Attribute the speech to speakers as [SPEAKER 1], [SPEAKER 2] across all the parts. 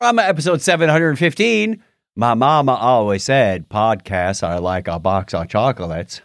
[SPEAKER 1] From episode 715, my mama always said, podcasts are like a box of chocolates.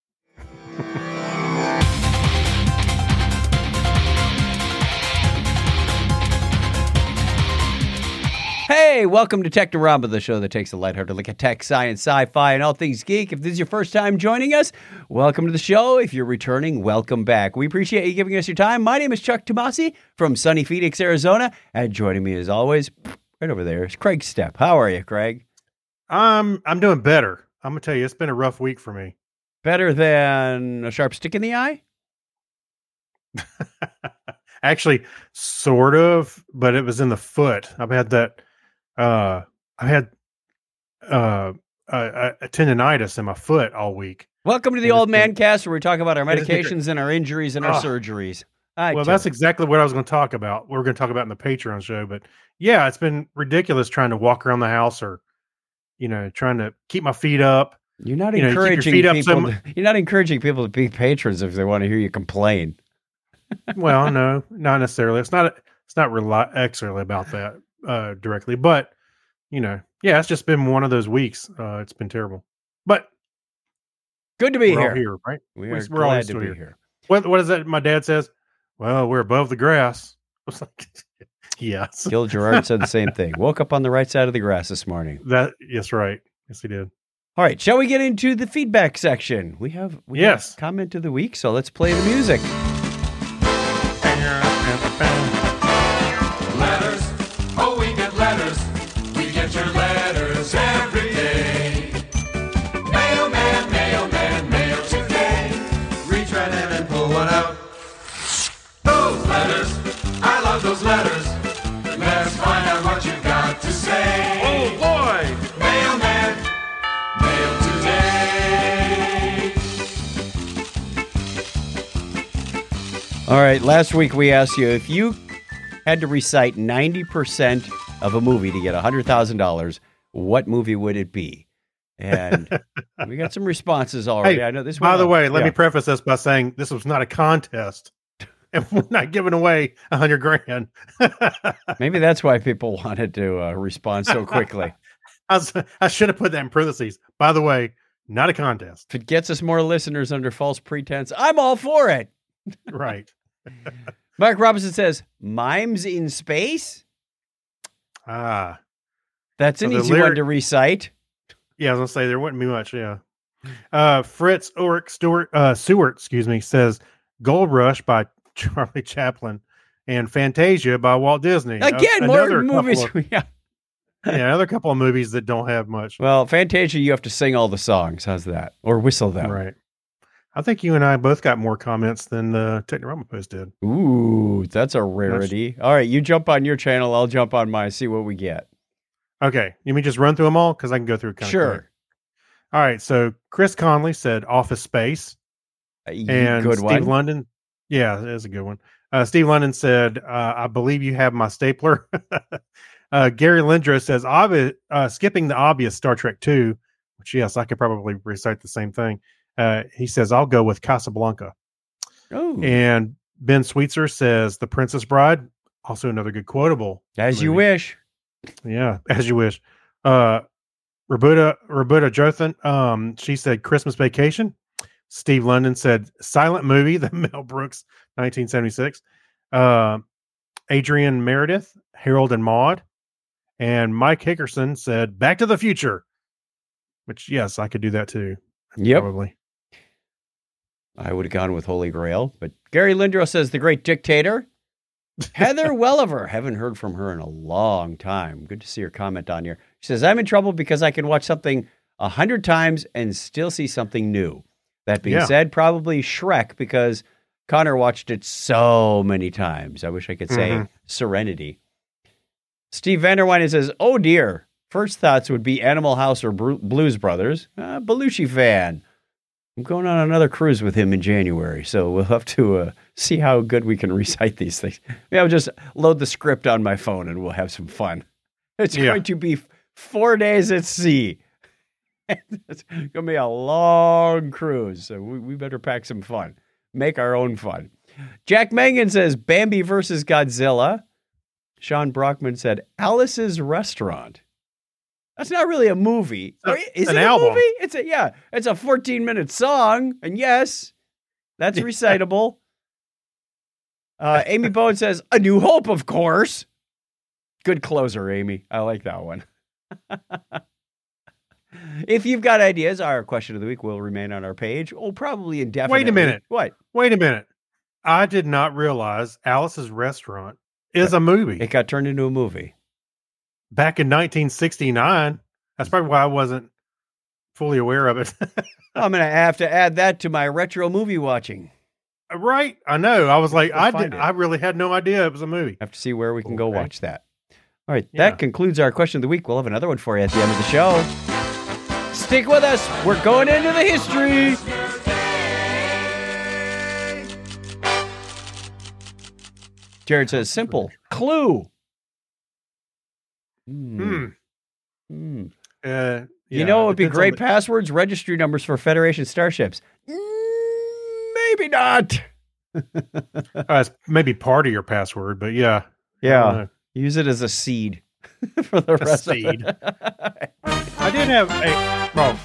[SPEAKER 1] Hey, welcome to Technorama, the show that takes a lighthearted look at tech, science, sci-fi, and all things geek. If this is your first time joining us, welcome to the show. If you're returning, welcome back. We appreciate you giving us your time. My name is Chuck Tomasi from sunny Phoenix, Arizona, and joining me as always, right over there, is Craig Stepp. How are you, Craig?
[SPEAKER 2] I'm doing better. I'm gonna tell you, it's been a rough week for me.
[SPEAKER 1] Better than a sharp stick in the eye?
[SPEAKER 2] Actually, sort of, but it was in the foot. I've had that. I had a tendonitis in my foot all week.
[SPEAKER 1] Welcome to the Old Man Cast, where we talk about our medications and our injuries and our surgeries.
[SPEAKER 2] That's exactly what I was going to talk about. We're going to talk about in the Patreon show, but yeah, it's been ridiculous trying to walk around the house or, trying to keep my feet up.
[SPEAKER 1] You're not encouraging people. You're not encouraging people to be patrons if they want to hear you complain.
[SPEAKER 2] Well, no, not necessarily. It's not actually about that directly, but it's just been one of those weeks. It's been terrible, but
[SPEAKER 1] good to be
[SPEAKER 2] we're
[SPEAKER 1] here.
[SPEAKER 2] All here, right?
[SPEAKER 1] We're glad to be here.
[SPEAKER 2] What is that? My dad says, "Well, we're above the grass." I was like, "Yes."
[SPEAKER 1] Gil Gerard said the same thing. Woke up on the right side of the grass this morning.
[SPEAKER 2] Yes, right. Yes, he did.
[SPEAKER 1] All right, shall we get into the feedback section? We have comment of the week, so let's play the music.
[SPEAKER 3] Letters, oh, we get letters. We get your letters every day. Mailman, mailman, mail today. Reach right in and pull one out. Those letters, I love those letters. Let's find out what you got to say.
[SPEAKER 2] Oh boy!
[SPEAKER 3] Mailman, mail today.
[SPEAKER 1] All right, last week we asked you if you had to recite 90% of a movie to get $100,000, what movie would it be? And we got some responses already.
[SPEAKER 2] Hey,
[SPEAKER 1] I know this.
[SPEAKER 2] By the way, let me preface this by saying this was not a contest, and we're not giving away $100,000.
[SPEAKER 1] Maybe that's why people wanted to respond so quickly.
[SPEAKER 2] I should have put that in parentheses. By the way, not a contest.
[SPEAKER 1] If it gets us more listeners under false pretense, I'm all for it.
[SPEAKER 2] Right.
[SPEAKER 1] Mark Robinson says, Mimes in Space?
[SPEAKER 2] That's
[SPEAKER 1] an easy one to recite.
[SPEAKER 2] Yeah, I was going to say, there wouldn't be much, yeah. Fritz Ulrich Seward, says Gold Rush by Charlie Chaplin and Fantasia by Walt Disney.
[SPEAKER 1] Again, more movies.
[SPEAKER 2] Another couple of movies that don't have much.
[SPEAKER 1] Well, Fantasia, you have to sing all the songs. How's that? Or whistle them.
[SPEAKER 2] Right. I think you and I both got more comments than the Technorama post did.
[SPEAKER 1] Ooh, that's a rarity. All right, you jump on your channel. I'll jump on mine. See what we get.
[SPEAKER 2] Okay. You mean just run through them all? Because I can go through it kind of quick. All right. So Chris Conley said Office Space. And
[SPEAKER 1] good
[SPEAKER 2] Steve
[SPEAKER 1] one.
[SPEAKER 2] London. Yeah, it is a good one. Steve London said, I believe you have my stapler. Gary Lindros says, skipping the obvious Star Trek 2, which, yes, I could probably recite the same thing. He says, I'll go with Casablanca.
[SPEAKER 1] Oh.
[SPEAKER 2] And Ben Sweetser says, The Princess Bride. Also another good quotable.
[SPEAKER 1] As you wish.
[SPEAKER 2] Yeah, as you wish. Roberta Jothan, she said Christmas Vacation. Steve London said Silent Movie, the Mel Brooks 1976. Adrian Meredith, Harold and Maude. And Mike Hickerson said Back to the Future. Which, yes, I could do that too.
[SPEAKER 1] Yep.
[SPEAKER 2] Probably.
[SPEAKER 1] I would have gone with Holy Grail. But Gary Lindros says The Great Dictator. Heather Welliver. Haven't heard from her in a long time. Good to see her comment on here. She says, I'm in trouble because I can watch something 100 times and still see something new. That being said, probably Shrek because Connor watched it so many times. I wish I could say Serenity. Steve Vanderwine says, oh dear. First thoughts would be Animal House or Blues Brothers. Belushi fan. I'm going on another cruise with him in January, so we'll have to see how good we can recite these things. Maybe I'll just load the script on my phone and we'll have some fun. It's going to be 4 days at sea. It's going to be a long cruise, so we better pack some fun. Make our own fun. Jack Mangan says Bambi versus Godzilla. Sean Brockman said, Alice's Restaurant. That's not really a movie. Is
[SPEAKER 2] an
[SPEAKER 1] it
[SPEAKER 2] album.
[SPEAKER 1] a movie? It's a 14-minute song. And yes, that's recitable. Amy Bowen says, A New Hope, of course. Good closer, Amy. I like that one. If you've got ideas, our question of the week will remain on our page. Oh, probably indefinitely.
[SPEAKER 2] Wait a minute.
[SPEAKER 1] What?
[SPEAKER 2] Wait a minute. I did not realize Alice's Restaurant is a movie.
[SPEAKER 1] It got turned into a movie.
[SPEAKER 2] Back in 1969. That's probably why I wasn't fully aware of it.
[SPEAKER 1] I'm going to have to add that to my retro movie watching.
[SPEAKER 2] Right? I know. I was like,
[SPEAKER 1] We'll find it.
[SPEAKER 2] I really had no idea it was a movie.
[SPEAKER 1] Have to see where we can go
[SPEAKER 2] Okay.
[SPEAKER 1] watch that. All right,
[SPEAKER 2] Yeah.
[SPEAKER 1] that concludes our question of the week. We'll have another one for you at the end of the show. Stick with us. We're going into the history. Jared says, simple. Clue.
[SPEAKER 2] Hmm.
[SPEAKER 1] Hmm.
[SPEAKER 2] You
[SPEAKER 1] You know what would be great passwords? Registry numbers for Federation starships. Maybe not.
[SPEAKER 2] It's maybe part of your password, but yeah. I don't
[SPEAKER 1] Yeah.
[SPEAKER 2] know.
[SPEAKER 1] Use it as a seed for the rest
[SPEAKER 2] seed.
[SPEAKER 1] of it.
[SPEAKER 2] I did have a. Well,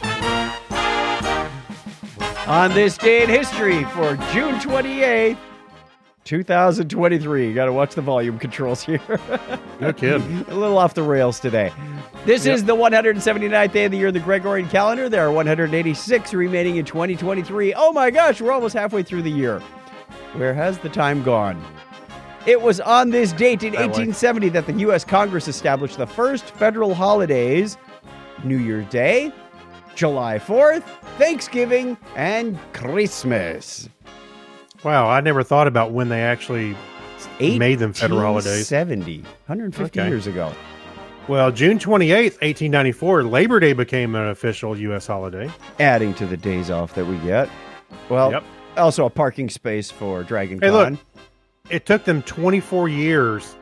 [SPEAKER 1] On this day in history for June 28th, 2023. You got to watch the volume controls here.
[SPEAKER 2] no kidding.
[SPEAKER 1] A little off the rails today. This is the 179th day of the year in the Gregorian calendar. There are 186 remaining in 2023. Oh my gosh, we're almost halfway through the year. Where has the time gone? It was on this date in
[SPEAKER 2] That way.
[SPEAKER 1] 1870 that the U.S. Congress established the first federal holidays: New Year's Day, July 4th, Thanksgiving, and Christmas.
[SPEAKER 2] Wow, I never thought about when they actually made them federal holidays.
[SPEAKER 1] 150
[SPEAKER 2] Okay.
[SPEAKER 1] years ago.
[SPEAKER 2] Well, June 28th, 1894, Labor Day became an official U.S. holiday.
[SPEAKER 1] Adding to the days off that we get. Well,
[SPEAKER 2] Yep.
[SPEAKER 1] also a parking space for Dragon
[SPEAKER 2] Hey,
[SPEAKER 1] Con.
[SPEAKER 2] look. It took them 24 years,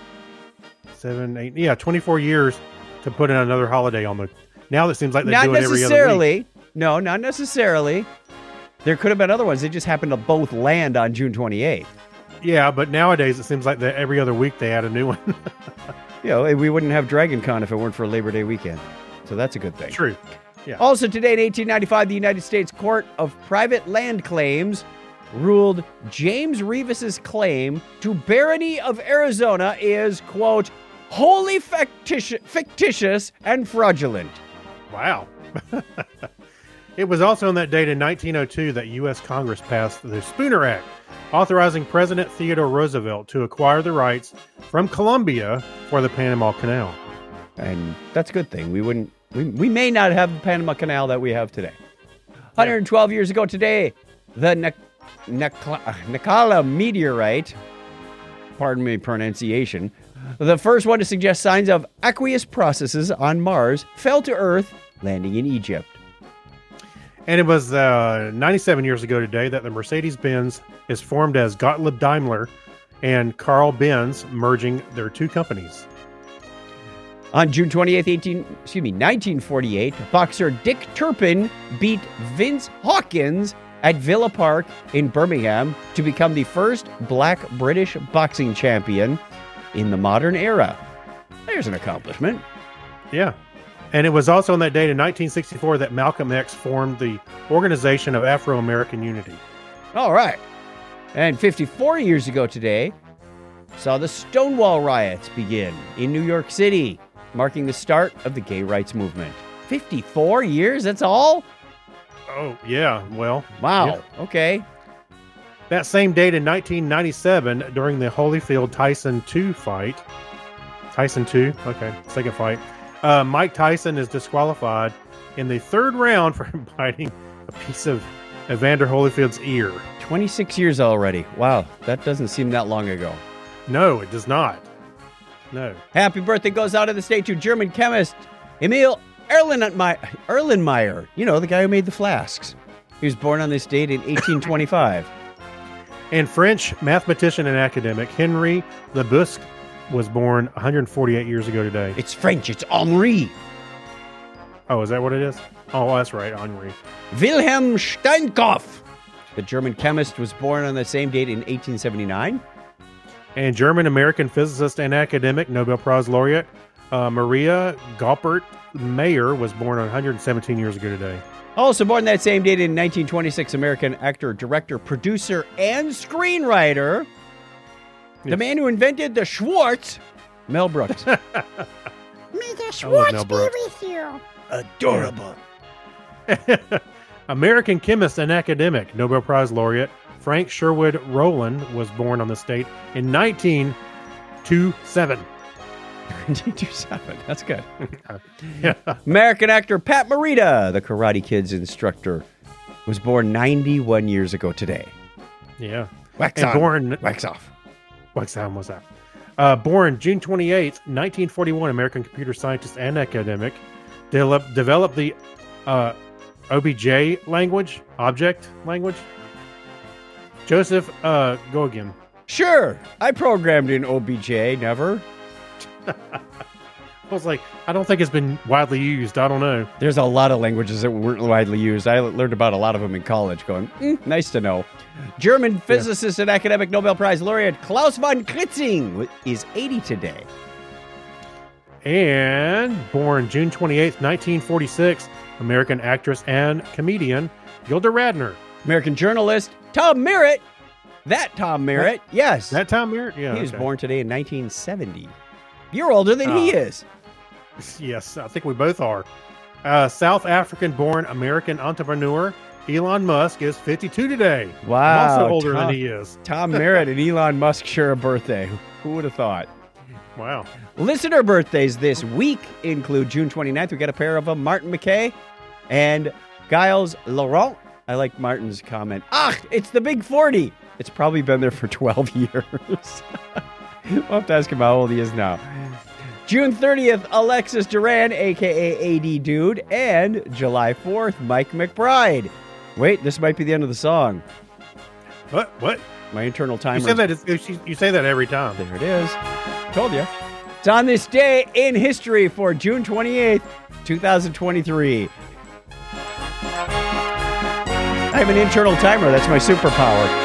[SPEAKER 2] 24 years to put in another holiday on the. Now it seems like they
[SPEAKER 1] Not
[SPEAKER 2] do it every other week.
[SPEAKER 1] necessarily. No, not necessarily. There could have been other ones. They just happened to both land on June 28th.
[SPEAKER 2] Yeah, but nowadays it seems like that every other week they add a new one.
[SPEAKER 1] You know, we wouldn't have Dragon Con if it weren't for Labor Day weekend. So that's a good thing.
[SPEAKER 2] True. Yeah.
[SPEAKER 1] Also today in 1895, the United States Court of Private Land Claims ruled James Revis's claim to barony of Arizona is, quote, wholly fictitious and fraudulent.
[SPEAKER 2] Wow. It was also on that date in 1902 that U.S. Congress passed the Spooner Act, authorizing President Theodore Roosevelt to acquire the rights from Colombia for the Panama Canal.
[SPEAKER 1] And that's a good thing. We may not have the Panama Canal that we have today. 112 years ago today, the Nikola meteorite, pardon me pronunciation, the first one to suggest signs of aqueous processes on Mars, fell to Earth, landing in Egypt.
[SPEAKER 2] And it was 97 years ago today that the Mercedes-Benz is formed as Gottlieb Daimler and Carl Benz, merging their two companies.
[SPEAKER 1] On June 28th, 1948, boxer Dick Turpin beat Vince Hawkins at Villa Park in Birmingham to become the first black British boxing champion in the modern era. There's an accomplishment.
[SPEAKER 2] Yeah. And it was also on that date in 1964 that Malcolm X formed the Organization of Afro-American Unity.
[SPEAKER 1] All right. And 54 years ago today, saw the Stonewall riots begin in New York City, marking the start of the gay rights movement. 54 years? That's all?
[SPEAKER 2] Oh, yeah. Well,
[SPEAKER 1] Wow.
[SPEAKER 2] yeah.
[SPEAKER 1] Okay.
[SPEAKER 2] That same date in 1997, during the Holyfield Tyson 2 fight, Tyson 2, okay, second fight, Mike Tyson is disqualified in the third round for biting a piece of Evander Holyfield's ear.
[SPEAKER 1] 26 years already. Wow. That doesn't seem that long ago.
[SPEAKER 2] No, it does not. No.
[SPEAKER 1] Happy birthday goes out of the state to German chemist Emil Erlenmeyer. You know, the guy who made the flasks. He was born on this date in 1825.
[SPEAKER 2] And French mathematician and academic Henri Lebesgue was born 148 years ago today.
[SPEAKER 1] It's French. It's Henri.
[SPEAKER 2] Oh, is that what it is? Oh, that's right, Henri.
[SPEAKER 1] Wilhelm Steinkopf. The German chemist was born on the same date in 1879.
[SPEAKER 2] And German-American physicist and academic, Nobel Prize laureate Maria Goeppert Mayer was born 117 years ago today.
[SPEAKER 1] Also born that same date in 1926, American actor, director, producer, and screenwriter. The
[SPEAKER 2] Yes.
[SPEAKER 1] man who invented the Schwartz, Mel Brooks.
[SPEAKER 4] May the
[SPEAKER 2] Mel
[SPEAKER 4] Schwartz be
[SPEAKER 2] Brooks.
[SPEAKER 4] with you.
[SPEAKER 1] Adorable.
[SPEAKER 2] American chemist and academic, Nobel Prize laureate Frank Sherwood Rowland was born on this date in 1927.
[SPEAKER 1] 1927. That's good.
[SPEAKER 2] Yeah.
[SPEAKER 1] American actor Pat Morita, the Karate Kid's instructor, was born 91 years ago today.
[SPEAKER 2] Yeah.
[SPEAKER 1] Wax
[SPEAKER 2] And
[SPEAKER 1] on,
[SPEAKER 2] born,
[SPEAKER 1] wax off.
[SPEAKER 2] what sound was that? Born June 28th, 1941, American computer scientist and academic, developed the OBJ language, object language. Joseph Gogan.
[SPEAKER 1] Sure, I programmed in OBJ, never.
[SPEAKER 2] I was like, I don't think it's been widely used. I don't know.
[SPEAKER 1] There's a lot of languages that weren't widely used. I learned about a lot of them in college, going, nice to know. German physicist and academic Nobel Prize laureate Klaus von Klitzing is 80 today.
[SPEAKER 2] And born June 28th, 1946, American actress and comedian Gilda Radner.
[SPEAKER 1] American journalist Tom Merritt. That Tom Merritt, yes.
[SPEAKER 2] That Tom Merritt? Yeah.
[SPEAKER 1] He was
[SPEAKER 2] okay.
[SPEAKER 1] born today in 1970. You're older than he is.
[SPEAKER 2] Yes, I think we both are. South African-born American entrepreneur Elon Musk is 52 today.
[SPEAKER 1] Wow.
[SPEAKER 2] I'm also older
[SPEAKER 1] Tom,
[SPEAKER 2] than he is.
[SPEAKER 1] Tom Merritt and Elon Musk share a birthday. Who would have thought?
[SPEAKER 2] Wow.
[SPEAKER 1] Listener birthdays this week include June 29th. We got a pair of them, Martin McKay and Giles Laurent. I like Martin's comment. It's the big 40. It's probably been there for 12 years. We'll have to ask him how old he is now. June 30th, Alexis Duran, a.k.a. AD Dude. And July 4th, Mike McBride. Wait, this might be the end of the song.
[SPEAKER 2] What?
[SPEAKER 1] My internal timer.
[SPEAKER 2] You say that every time.
[SPEAKER 1] There it is. Told you. It's on this day in history for June 28th, 2023. I have an internal timer. That's my superpower.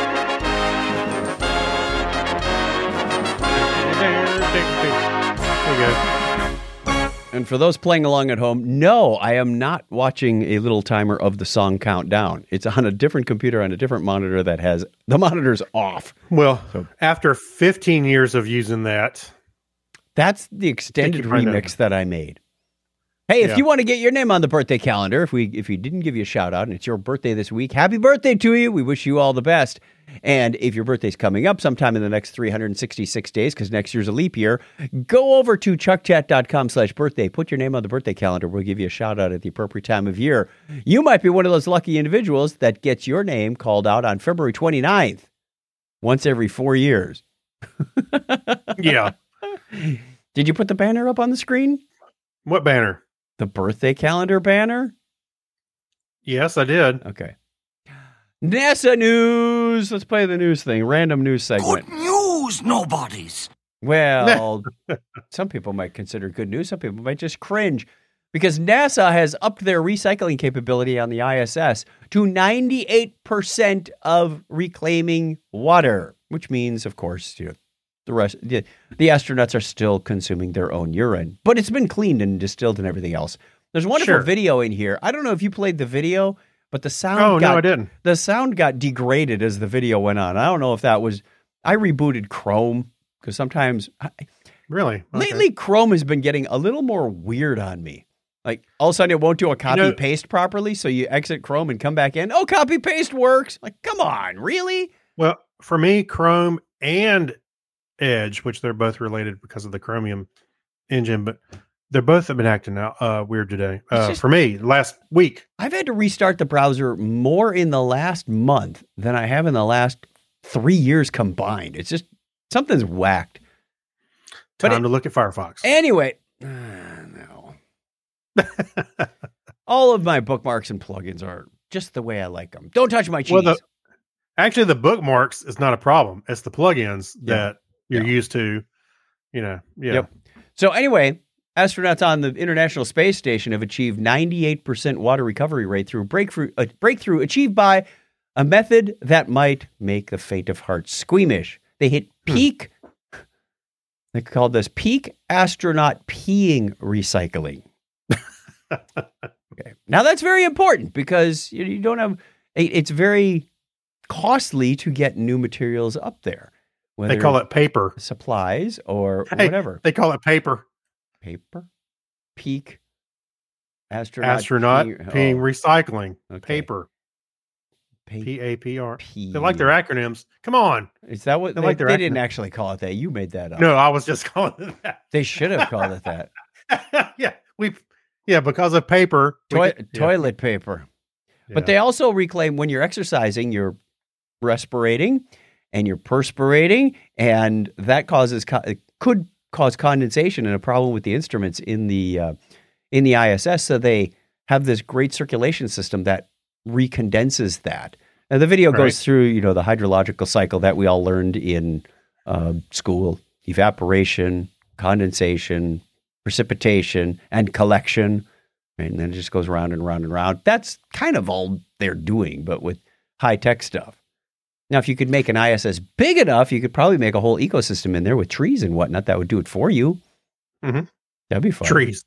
[SPEAKER 2] There you go.
[SPEAKER 1] And for those playing along at home, no, I am not watching a little timer of the song countdown. It's on a different computer on a different monitor that has the monitors off.
[SPEAKER 2] Well, after 15 years of using that,
[SPEAKER 1] That's the extended
[SPEAKER 2] find out.
[SPEAKER 1] remix that I made. Hey, if
[SPEAKER 2] Yeah.
[SPEAKER 1] you want to get your name on the birthday calendar, if we didn't give you a shout out and it's your birthday this week, happy birthday to you. We wish you all the best. And if your birthday's coming up sometime in the next 366 days, because next year's a leap year, go over to chuckchat.com/birthday. Put your name on the birthday calendar. We'll give you a shout out at the appropriate time of year. You might be one of those lucky individuals that gets your name called out on February 29th, once every 4 years.
[SPEAKER 2] yeah.
[SPEAKER 1] Did you put the banner up on the screen?
[SPEAKER 2] What banner?
[SPEAKER 1] The birthday calendar banner?
[SPEAKER 2] Yes, I did.
[SPEAKER 1] Okay. NASA news. Let's play the news thing. Random news segment.
[SPEAKER 5] Good news, nobodies.
[SPEAKER 1] Well, some people might consider good news. Some people might just cringe because NASA has upped their recycling capability on the ISS to 98% of reclaiming water, which means, of course, the astronauts are still consuming their own urine, but it's been cleaned and distilled and everything else. There's a wonderful
[SPEAKER 2] Sure.
[SPEAKER 1] video in here. I don't know if you played the video, but the sound
[SPEAKER 2] No, I didn't.
[SPEAKER 1] The sound got degraded as the video went on. I don't know if that was I rebooted Chrome because sometimes
[SPEAKER 2] Really? Okay.
[SPEAKER 1] lately Chrome has been getting a little more weird on me. Like all of a sudden it won't do a copy paste properly, so you exit Chrome and come back in. Oh, copy paste works. Like, come on, really?
[SPEAKER 2] Well, for me, Chrome and Edge, which they're both related because of the Chromium engine, but they're both have been acting out weird today. For me, last week.
[SPEAKER 1] I've had to restart the browser more in the last month than I have in the last 3 years combined. It's just something's whacked.
[SPEAKER 2] Time to look at Firefox.
[SPEAKER 1] Anyway, no. All of my bookmarks and plugins are just the way I like them. Don't touch my cheese.
[SPEAKER 2] Well, actually, the bookmarks is not a problem. It's the plugins that you're used to, Yeah.
[SPEAKER 1] Yep. So anyway, astronauts on the International Space Station have achieved 98% water recovery rate through a breakthrough achieved by a method that might make the faint of heart squeamish. They hit peak They called this peak astronaut peeing recycling. Okay. Now that's very important because you don't have. It's very costly to get new materials up there.
[SPEAKER 2] They call it paper.
[SPEAKER 1] Supplies or
[SPEAKER 2] Hey,
[SPEAKER 1] whatever.
[SPEAKER 2] They call it paper.
[SPEAKER 1] Paper? Peak astronaut
[SPEAKER 2] peeing recycling.
[SPEAKER 1] Okay.
[SPEAKER 2] Paper.
[SPEAKER 1] Pay-
[SPEAKER 2] PAPR.
[SPEAKER 1] P.
[SPEAKER 2] They like their acronyms. Come on.
[SPEAKER 1] Is that what
[SPEAKER 2] They
[SPEAKER 1] they,
[SPEAKER 2] like their
[SPEAKER 1] they didn't
[SPEAKER 2] acronym.
[SPEAKER 1] actually call it that? You made that up.
[SPEAKER 2] No, I was just calling it that.
[SPEAKER 1] They should have called it that.
[SPEAKER 2] Yeah, because of paper.
[SPEAKER 1] Toilet paper.
[SPEAKER 2] Yeah.
[SPEAKER 1] But they also reclaim when you're exercising, you're respirating and you're perspirating, and that could cause condensation and a problem with the instruments in the ISS. So they have this great circulation system that recondenses that. Now the video goes through, the hydrological cycle that we all learned in school: evaporation, condensation, precipitation, and collection. And then it just goes round and round and round. That's kind of all they're doing, but with high-tech stuff. Now, if you could make an ISS big enough, you could probably make a whole ecosystem in there with trees and whatnot. That would do it for you.
[SPEAKER 2] Mhm.
[SPEAKER 1] That'd be fun.
[SPEAKER 2] Trees.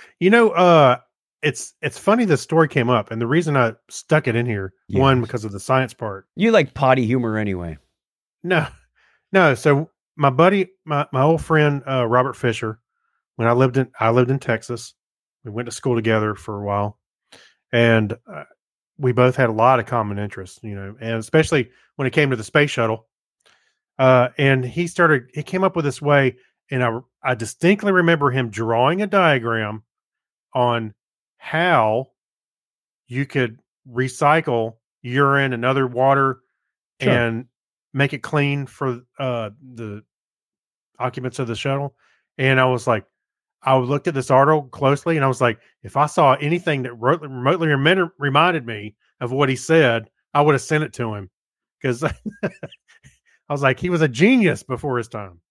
[SPEAKER 2] It's funny this story came up, and the reason I stuck it in here, one, because of the science part.
[SPEAKER 1] You like potty humor anyway.
[SPEAKER 2] No. So my buddy, my old friend Robert Fisher, when I lived in Texas, we went to school together for a while, and we both had a lot of common interests, and especially when it came to the space shuttle. And he came up with this way, and I distinctly remember him drawing a diagram on how you could recycle urine and other water and make it clean for the occupants of the shuttle. And I looked at this article closely, and I was like, if I saw anything that remotely reminded me of what he said, I would have sent it to him, because I was like, he was a genius before his time.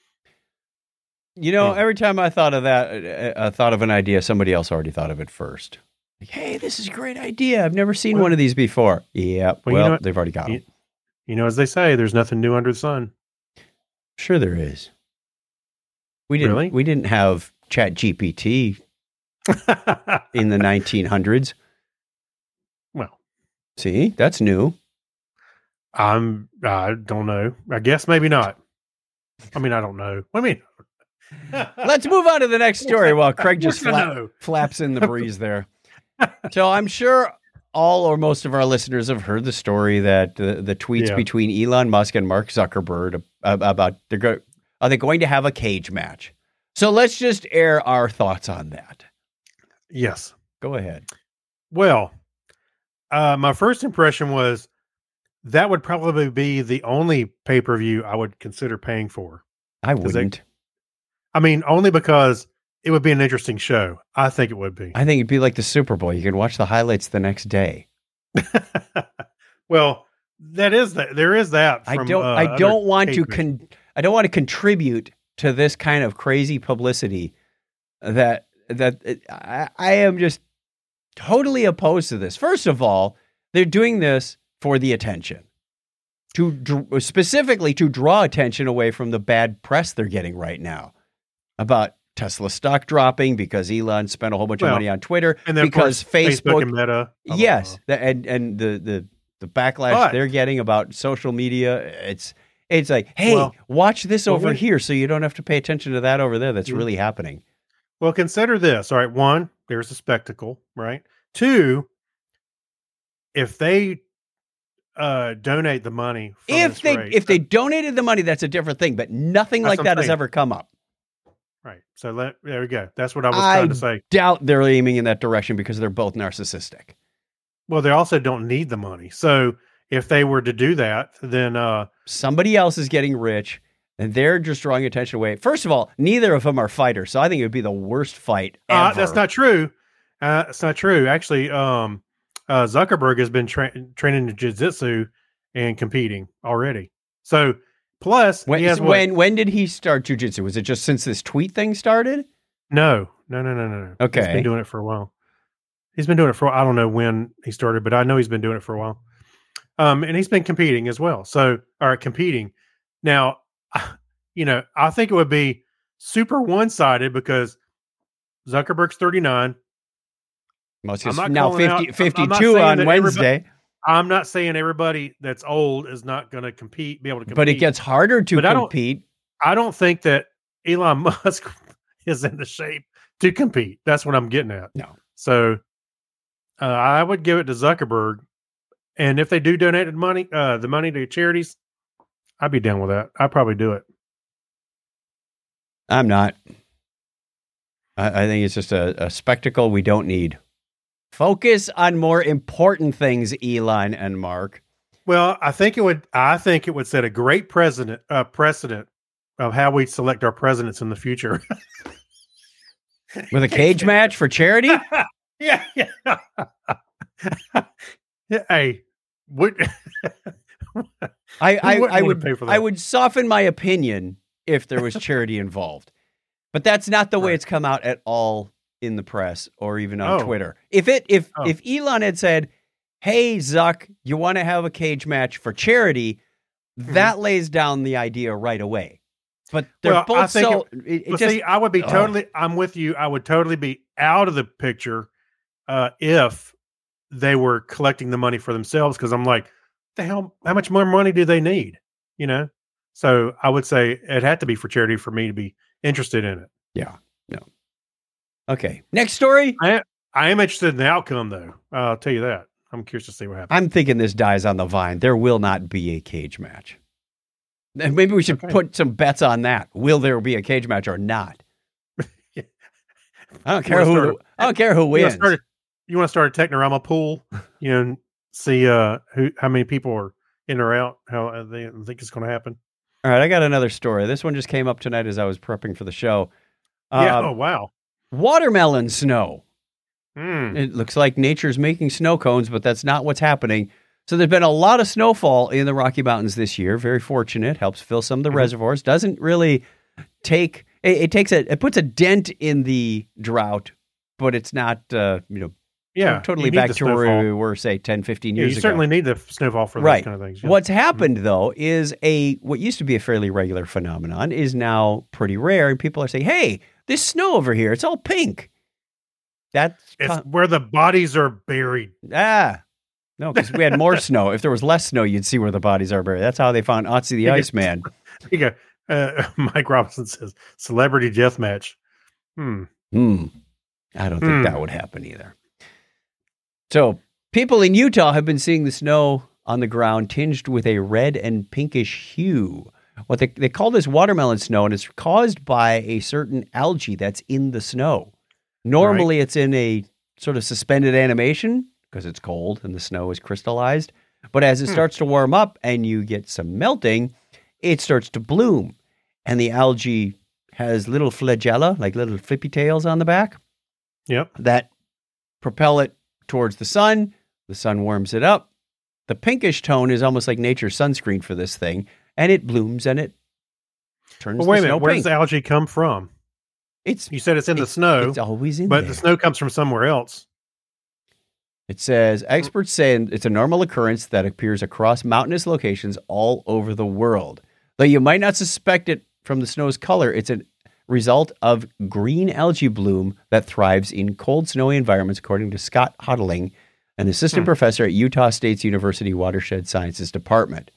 [SPEAKER 1] Every time I thought of that, I thought of an idea, somebody else already thought of it first. Like, hey, this is a great idea. I've never seen one of these before. Yeah, well, they've already got them.
[SPEAKER 2] As they say, there's nothing new under the sun.
[SPEAKER 1] Sure there is. We didn't have ChatGPT in the 1900s.
[SPEAKER 2] Well,
[SPEAKER 1] see, that's new.
[SPEAKER 2] I don't know. I guess maybe not. I mean, I don't know.
[SPEAKER 1] Let's move on to the next story while Craig just flaps in the breeze there. So I'm sure all or most of our listeners have heard the story that the tweets between Elon Musk and Mark Zuckerberg about are they going to have a cage match? So let's just air our thoughts on that.
[SPEAKER 2] Yes.
[SPEAKER 1] Go ahead.
[SPEAKER 2] Well, my first impression was that would probably be the only pay-per-view I would consider paying for.
[SPEAKER 1] I wouldn't.
[SPEAKER 2] Only because it would be an interesting show. I think it would be.
[SPEAKER 1] I think it'd be like the Super Bowl. You can watch the highlights the next day.
[SPEAKER 2] Well, there is that.
[SPEAKER 1] I don't want to contribute to this kind of crazy publicity that I am just totally opposed to this. First of all, they're doing this for the attention, specifically to draw attention away from the bad press they're getting right now about Tesla stock dropping because Elon spent a whole bunch of money on Twitter,
[SPEAKER 2] and then
[SPEAKER 1] because
[SPEAKER 2] Facebook and Meta.
[SPEAKER 1] Yes, and the backlash they're getting about social media. It's like, hey, watch this over here so you don't have to pay attention to that over there that's really happening.
[SPEAKER 2] Well, consider this. All right, one, there's a spectacle, right? Two, if they donate the money,
[SPEAKER 1] if they donated the money, that's a different thing. But nothing like that has ever come up.
[SPEAKER 2] Right. So there we go. That's what I was trying to say.
[SPEAKER 1] Doubt they're aiming in that direction because they're both narcissistic.
[SPEAKER 2] Well, they also don't need the money. So if they were to do that, then
[SPEAKER 1] somebody else is getting rich, and they're just drawing attention away. First of all, neither of them are fighters, so I think it would be the worst fight ever.
[SPEAKER 2] That's not true. It's not true. Actually, Zuckerberg has been training in jiu-jitsu and competing already. So plus,
[SPEAKER 1] when did he start jiu-jitsu? Was it just since this tweet thing started?
[SPEAKER 2] No.
[SPEAKER 1] Okay.
[SPEAKER 2] He's been doing it for a while. I don't know when he started, but I know he's been doing it for a while. And he's been competing as well. Competing. Now, I think it would be super one-sided because Zuckerberg's 39.
[SPEAKER 1] Most
[SPEAKER 2] I'm
[SPEAKER 1] is
[SPEAKER 2] not
[SPEAKER 1] now
[SPEAKER 2] calling out-
[SPEAKER 1] 50,
[SPEAKER 2] I'm not
[SPEAKER 1] 52
[SPEAKER 2] saying
[SPEAKER 1] on
[SPEAKER 2] that
[SPEAKER 1] Wednesday,
[SPEAKER 2] I'm not saying everybody that's old is not going to be able to compete.
[SPEAKER 1] but it gets harder to
[SPEAKER 2] But I don't-
[SPEAKER 1] compete.
[SPEAKER 2] I don't think that Elon Musk is in the shape to compete. That's what I'm getting at.
[SPEAKER 1] No.
[SPEAKER 2] So I would give it to Zuckerberg. And if they do donate the money to charities, I'd be down with that. I'd probably do it.
[SPEAKER 1] I'm not. I think it's just a spectacle we don't need. Focus on more important things, Elon and Mark.
[SPEAKER 2] Well, I think it would set a great precedent of how we select our presidents in the future.
[SPEAKER 1] With a cage match for charity?
[SPEAKER 2] Yeah. Hey, what?
[SPEAKER 1] I
[SPEAKER 2] would pay for that?
[SPEAKER 1] I would soften my opinion if there was charity involved. But that's not the way
[SPEAKER 2] Right.
[SPEAKER 1] it's come out at all in the press or even on
[SPEAKER 2] Oh.
[SPEAKER 1] Twitter. If Elon had said, "Hey Zuck, you want to have a cage match for charity?" that lays down the idea right away. But they're
[SPEAKER 2] Well, I
[SPEAKER 1] both
[SPEAKER 2] think
[SPEAKER 1] so
[SPEAKER 2] See, I would be I'm with you. I would totally be out of the picture if they were collecting the money for themselves, because I'm like, the hell, how much more money do they need? You know? So I would say it had to be for charity for me to be interested in it.
[SPEAKER 1] Yeah. No. Okay. Next story.
[SPEAKER 2] I am interested in the outcome, though. I'll tell you that. I'm curious to see what happens.
[SPEAKER 1] I'm thinking this dies on the vine. There will not be a cage match. And maybe we should put some bets on that. Will there be a cage match or not? I don't care who wins.
[SPEAKER 2] You want to start a Technorama pool, and see how many people are in or out, how they think it's going to happen.
[SPEAKER 1] All right, I got another story. This one just came up tonight as I was prepping for the show.
[SPEAKER 2] Oh, wow.
[SPEAKER 1] Watermelon snow.
[SPEAKER 2] Mm.
[SPEAKER 1] It looks like nature's making snow cones, but that's not what's happening. So there's been a lot of snowfall in the Rocky Mountains this year. Very fortunate. Helps fill some of the reservoirs. Doesn't really take it puts a dent in the drought, but it's not totally
[SPEAKER 2] you need
[SPEAKER 1] back
[SPEAKER 2] the
[SPEAKER 1] to where
[SPEAKER 2] snowfall.
[SPEAKER 1] we were, say, 10, 15
[SPEAKER 2] Yeah,
[SPEAKER 1] years
[SPEAKER 2] you
[SPEAKER 1] ago.
[SPEAKER 2] certainly need the snowfall for
[SPEAKER 1] Right.
[SPEAKER 2] those kind of things. Yeah.
[SPEAKER 1] What's happened, though, is what used to be a fairly regular phenomenon is now pretty rare, and people are saying, "Hey, this snow over here, it's all pink." That's
[SPEAKER 2] It's where the bodies are buried.
[SPEAKER 1] no, because we had more snow. If there was less snow, you'd see where the bodies are buried. That's how they found Otzi the Iceman.
[SPEAKER 2] You go. Mike Robinson says, "Celebrity death match."
[SPEAKER 1] I don't think that would happen either. So people in Utah have been seeing the snow on the ground tinged with a red and pinkish hue. What they call this watermelon snow, and it's caused by a certain algae that's in the snow. Normally, it's in a sort of suspended animation because it's cold and the snow is crystallized. But as it starts to warm up and you get some melting, it starts to bloom. And the algae has little flagella, like little flippy tails on the back,
[SPEAKER 2] Yep.
[SPEAKER 1] that propel it towards the sun. The sun warms it up. The pinkish tone is almost like nature's sunscreen for this thing, and it blooms and it turns
[SPEAKER 2] Well, wait a
[SPEAKER 1] the
[SPEAKER 2] minute.
[SPEAKER 1] snow
[SPEAKER 2] Where
[SPEAKER 1] pink.
[SPEAKER 2] does the algae come from?
[SPEAKER 1] You
[SPEAKER 2] said it's in the snow.
[SPEAKER 1] It's always in
[SPEAKER 2] but
[SPEAKER 1] there.
[SPEAKER 2] the snow comes from somewhere else.
[SPEAKER 1] It says, experts say it's a normal occurrence that appears across mountainous locations all over the world. Though you might not suspect it from the snow's color, it's a result of green algae bloom that thrives in cold, snowy environments, according to Scott Hodling, an assistant professor at Utah State's University Watershed Sciences Department.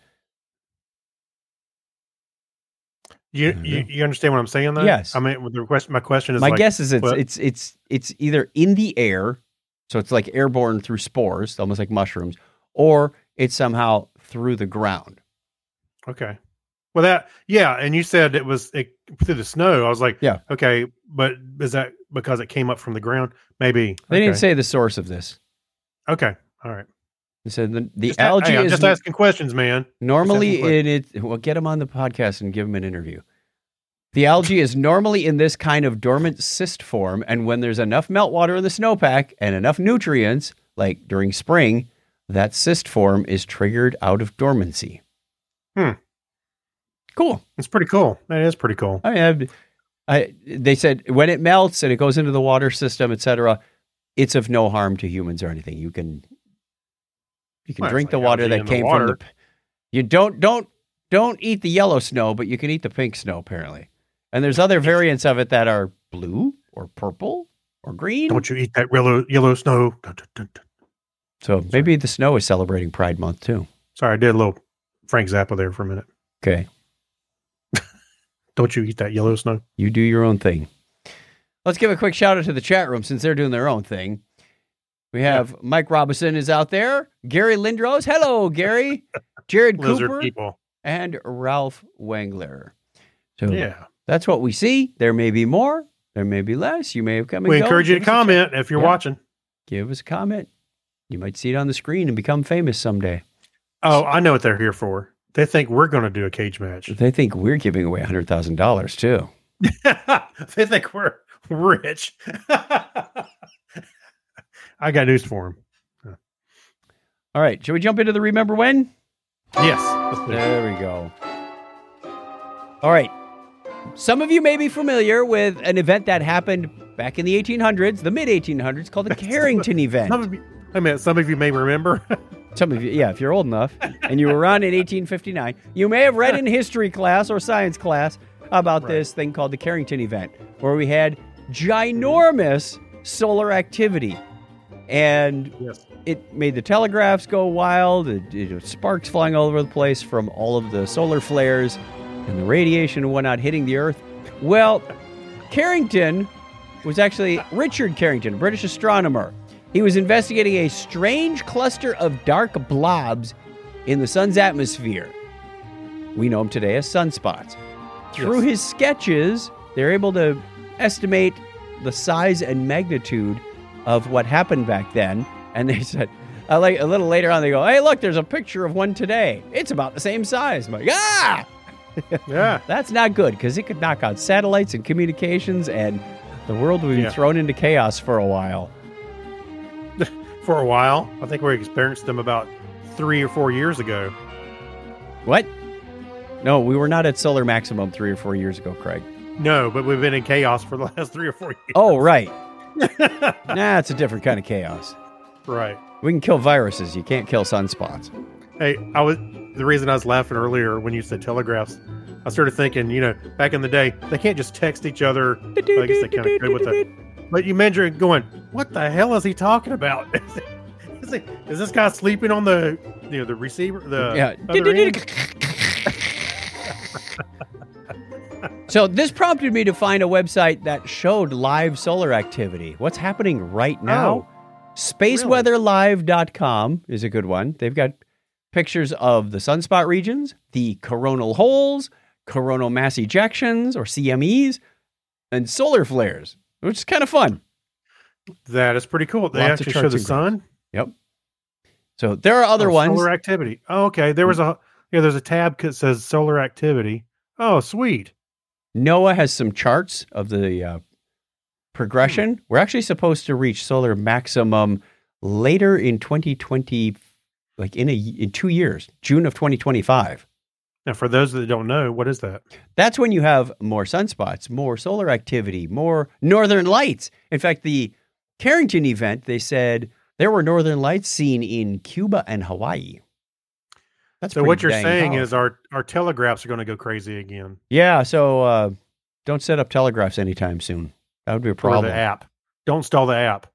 [SPEAKER 2] You understand what I'm saying, though?
[SPEAKER 1] Yes.
[SPEAKER 2] I mean, my question is,
[SPEAKER 1] My
[SPEAKER 2] like,
[SPEAKER 1] guess is
[SPEAKER 2] what-
[SPEAKER 1] it's either in the air, so it's like airborne through spores, almost like mushrooms, or it's somehow through the ground.
[SPEAKER 2] Okay. Well, and you said it through the snow. I was like,
[SPEAKER 1] Yeah.
[SPEAKER 2] okay, but is that because it came up from the ground? Maybe.
[SPEAKER 1] They
[SPEAKER 2] Okay.
[SPEAKER 1] didn't say the source of this.
[SPEAKER 2] Okay. All right.
[SPEAKER 1] They said the
[SPEAKER 2] Just
[SPEAKER 1] algae
[SPEAKER 2] hey, I'm
[SPEAKER 1] is
[SPEAKER 2] just asking questions, man.
[SPEAKER 1] normally
[SPEAKER 2] Just asking
[SPEAKER 1] in it. Well, get them on the podcast and give them an interview. The algae is normally in this kind of dormant cyst form, and when there's enough meltwater in the snowpack and enough nutrients, like during spring, that cyst form is triggered out of dormancy. Cool.
[SPEAKER 2] It's pretty cool. That is pretty cool.
[SPEAKER 1] I mean, they said when it melts and it goes into the water system, etc., it's of no harm to humans or anything. You can
[SPEAKER 2] Well,
[SPEAKER 1] drink
[SPEAKER 2] it's
[SPEAKER 1] the
[SPEAKER 2] like
[SPEAKER 1] water
[SPEAKER 2] algae
[SPEAKER 1] that
[SPEAKER 2] in the
[SPEAKER 1] came
[SPEAKER 2] water.
[SPEAKER 1] from the. You don't eat the yellow snow, but you can eat the pink snow apparently. And there's other variants of it that are blue or purple or green.
[SPEAKER 2] Don't you eat that yellow snow. Dun, dun, dun, dun.
[SPEAKER 1] So maybe the snow is celebrating Pride Month too.
[SPEAKER 2] Sorry, I did a little Frank Zappa there for a minute.
[SPEAKER 1] Okay.
[SPEAKER 2] Don't you eat that yellow snow.
[SPEAKER 1] You do your own thing. Let's give a quick shout out to the chat room since they're doing their own thing. We have Mike Robinson is out there. Gary Lindros. Hello, Gary. Jared
[SPEAKER 2] Lizard
[SPEAKER 1] Cooper.
[SPEAKER 2] people.
[SPEAKER 1] And Ralph Wangler. So
[SPEAKER 2] Yeah.
[SPEAKER 1] that's what we see. There may be more. There may be less. You may have come and
[SPEAKER 2] We
[SPEAKER 1] go.
[SPEAKER 2] encourage you to
[SPEAKER 1] Give us a
[SPEAKER 2] comment if you're
[SPEAKER 1] Yeah.
[SPEAKER 2] watching.
[SPEAKER 1] Give us a comment. You might see it on the screen and become famous someday.
[SPEAKER 2] Oh, I know what they're here for. They think we're going to do a cage match.
[SPEAKER 1] They think we're giving away $100,000 too.
[SPEAKER 2] They think we're rich. I got news for them.
[SPEAKER 1] All right. Shall we jump into the Remember When?
[SPEAKER 2] Yes. Let's do it.
[SPEAKER 1] There we go. All right. Some of you may be familiar with an event that happened back in the 1800s, the mid 1800s, called the Carrington event.
[SPEAKER 2] Some of you may remember.
[SPEAKER 1] Some of you, yeah, if you're old enough and you were around in 1859, you may have read in history class or science class about this thing called the Carrington event, where we had ginormous solar activity. And
[SPEAKER 2] Yes.
[SPEAKER 1] it made the telegraphs go wild. Sparks flying all over the place from all of the solar flares and the radiation and whatnot hitting the Earth. Well, Carrington was actually Richard Carrington, a British astronomer. He was investigating a strange cluster of dark blobs in the sun's atmosphere. We know them today as sunspots. Through his sketches, they're able to estimate the size and magnitude of what happened back then. And they said, like a little later on, they go, "Hey, look, there's a picture of one today. It's about the same size." I'm like, ah!
[SPEAKER 2] Yeah.
[SPEAKER 1] That's not good because it could knock out satellites and communications, and the world would be
[SPEAKER 2] Yeah.
[SPEAKER 1] thrown into chaos for a while.
[SPEAKER 2] For a while. I think we experienced them about 3 or 4 years ago.
[SPEAKER 1] What? No, we were not at solar maximum 3 or 4 years ago, Craig.
[SPEAKER 2] No, but we've been in chaos for the last 3 or 4 years.
[SPEAKER 1] Oh, right. Nah, it's a different kind of chaos.
[SPEAKER 2] Right.
[SPEAKER 1] We can kill viruses. You can't kill sunspots.
[SPEAKER 2] Hey, the reason I was laughing earlier when you said telegraphs, I started thinking, back in the day, they can't just text each other. Well, I guess they kind of could with the. But you mentioned going, what the hell is he talking about? Is this guy sleeping on the the receiver? The other end?
[SPEAKER 1] So this prompted me to find a website that showed live solar activity. What's happening right now? Spaceweatherlive.com is a good one. They've got pictures of the sunspot regions, the coronal holes, coronal mass ejections or CMEs, and solar flares, which is kind of fun.
[SPEAKER 2] That is pretty cool. They
[SPEAKER 1] Lots of
[SPEAKER 2] actually show
[SPEAKER 1] charts
[SPEAKER 2] the
[SPEAKER 1] and
[SPEAKER 2] sun.
[SPEAKER 1] Yep. So there are other ones.
[SPEAKER 2] Solar activity. Oh, okay. There's a tab that says solar activity. Oh, sweet.
[SPEAKER 1] NOAA has some charts of the progression. We're actually supposed to reach solar maximum later in 2020, like in 2 years, June of 2025.
[SPEAKER 2] Now, for those that don't know, what is that?
[SPEAKER 1] That's when you have more sunspots, more solar activity, more northern lights. In fact, the Carrington event, they said there were northern lights seen in Cuba and Hawaii. That's
[SPEAKER 2] So
[SPEAKER 1] pretty
[SPEAKER 2] what you're
[SPEAKER 1] dang
[SPEAKER 2] saying
[SPEAKER 1] powerful.
[SPEAKER 2] is our telegraphs are going to go crazy again.
[SPEAKER 1] Yeah, so don't set up telegraphs anytime soon. That would be a
[SPEAKER 2] Or
[SPEAKER 1] problem.
[SPEAKER 2] the app. Don't install the app.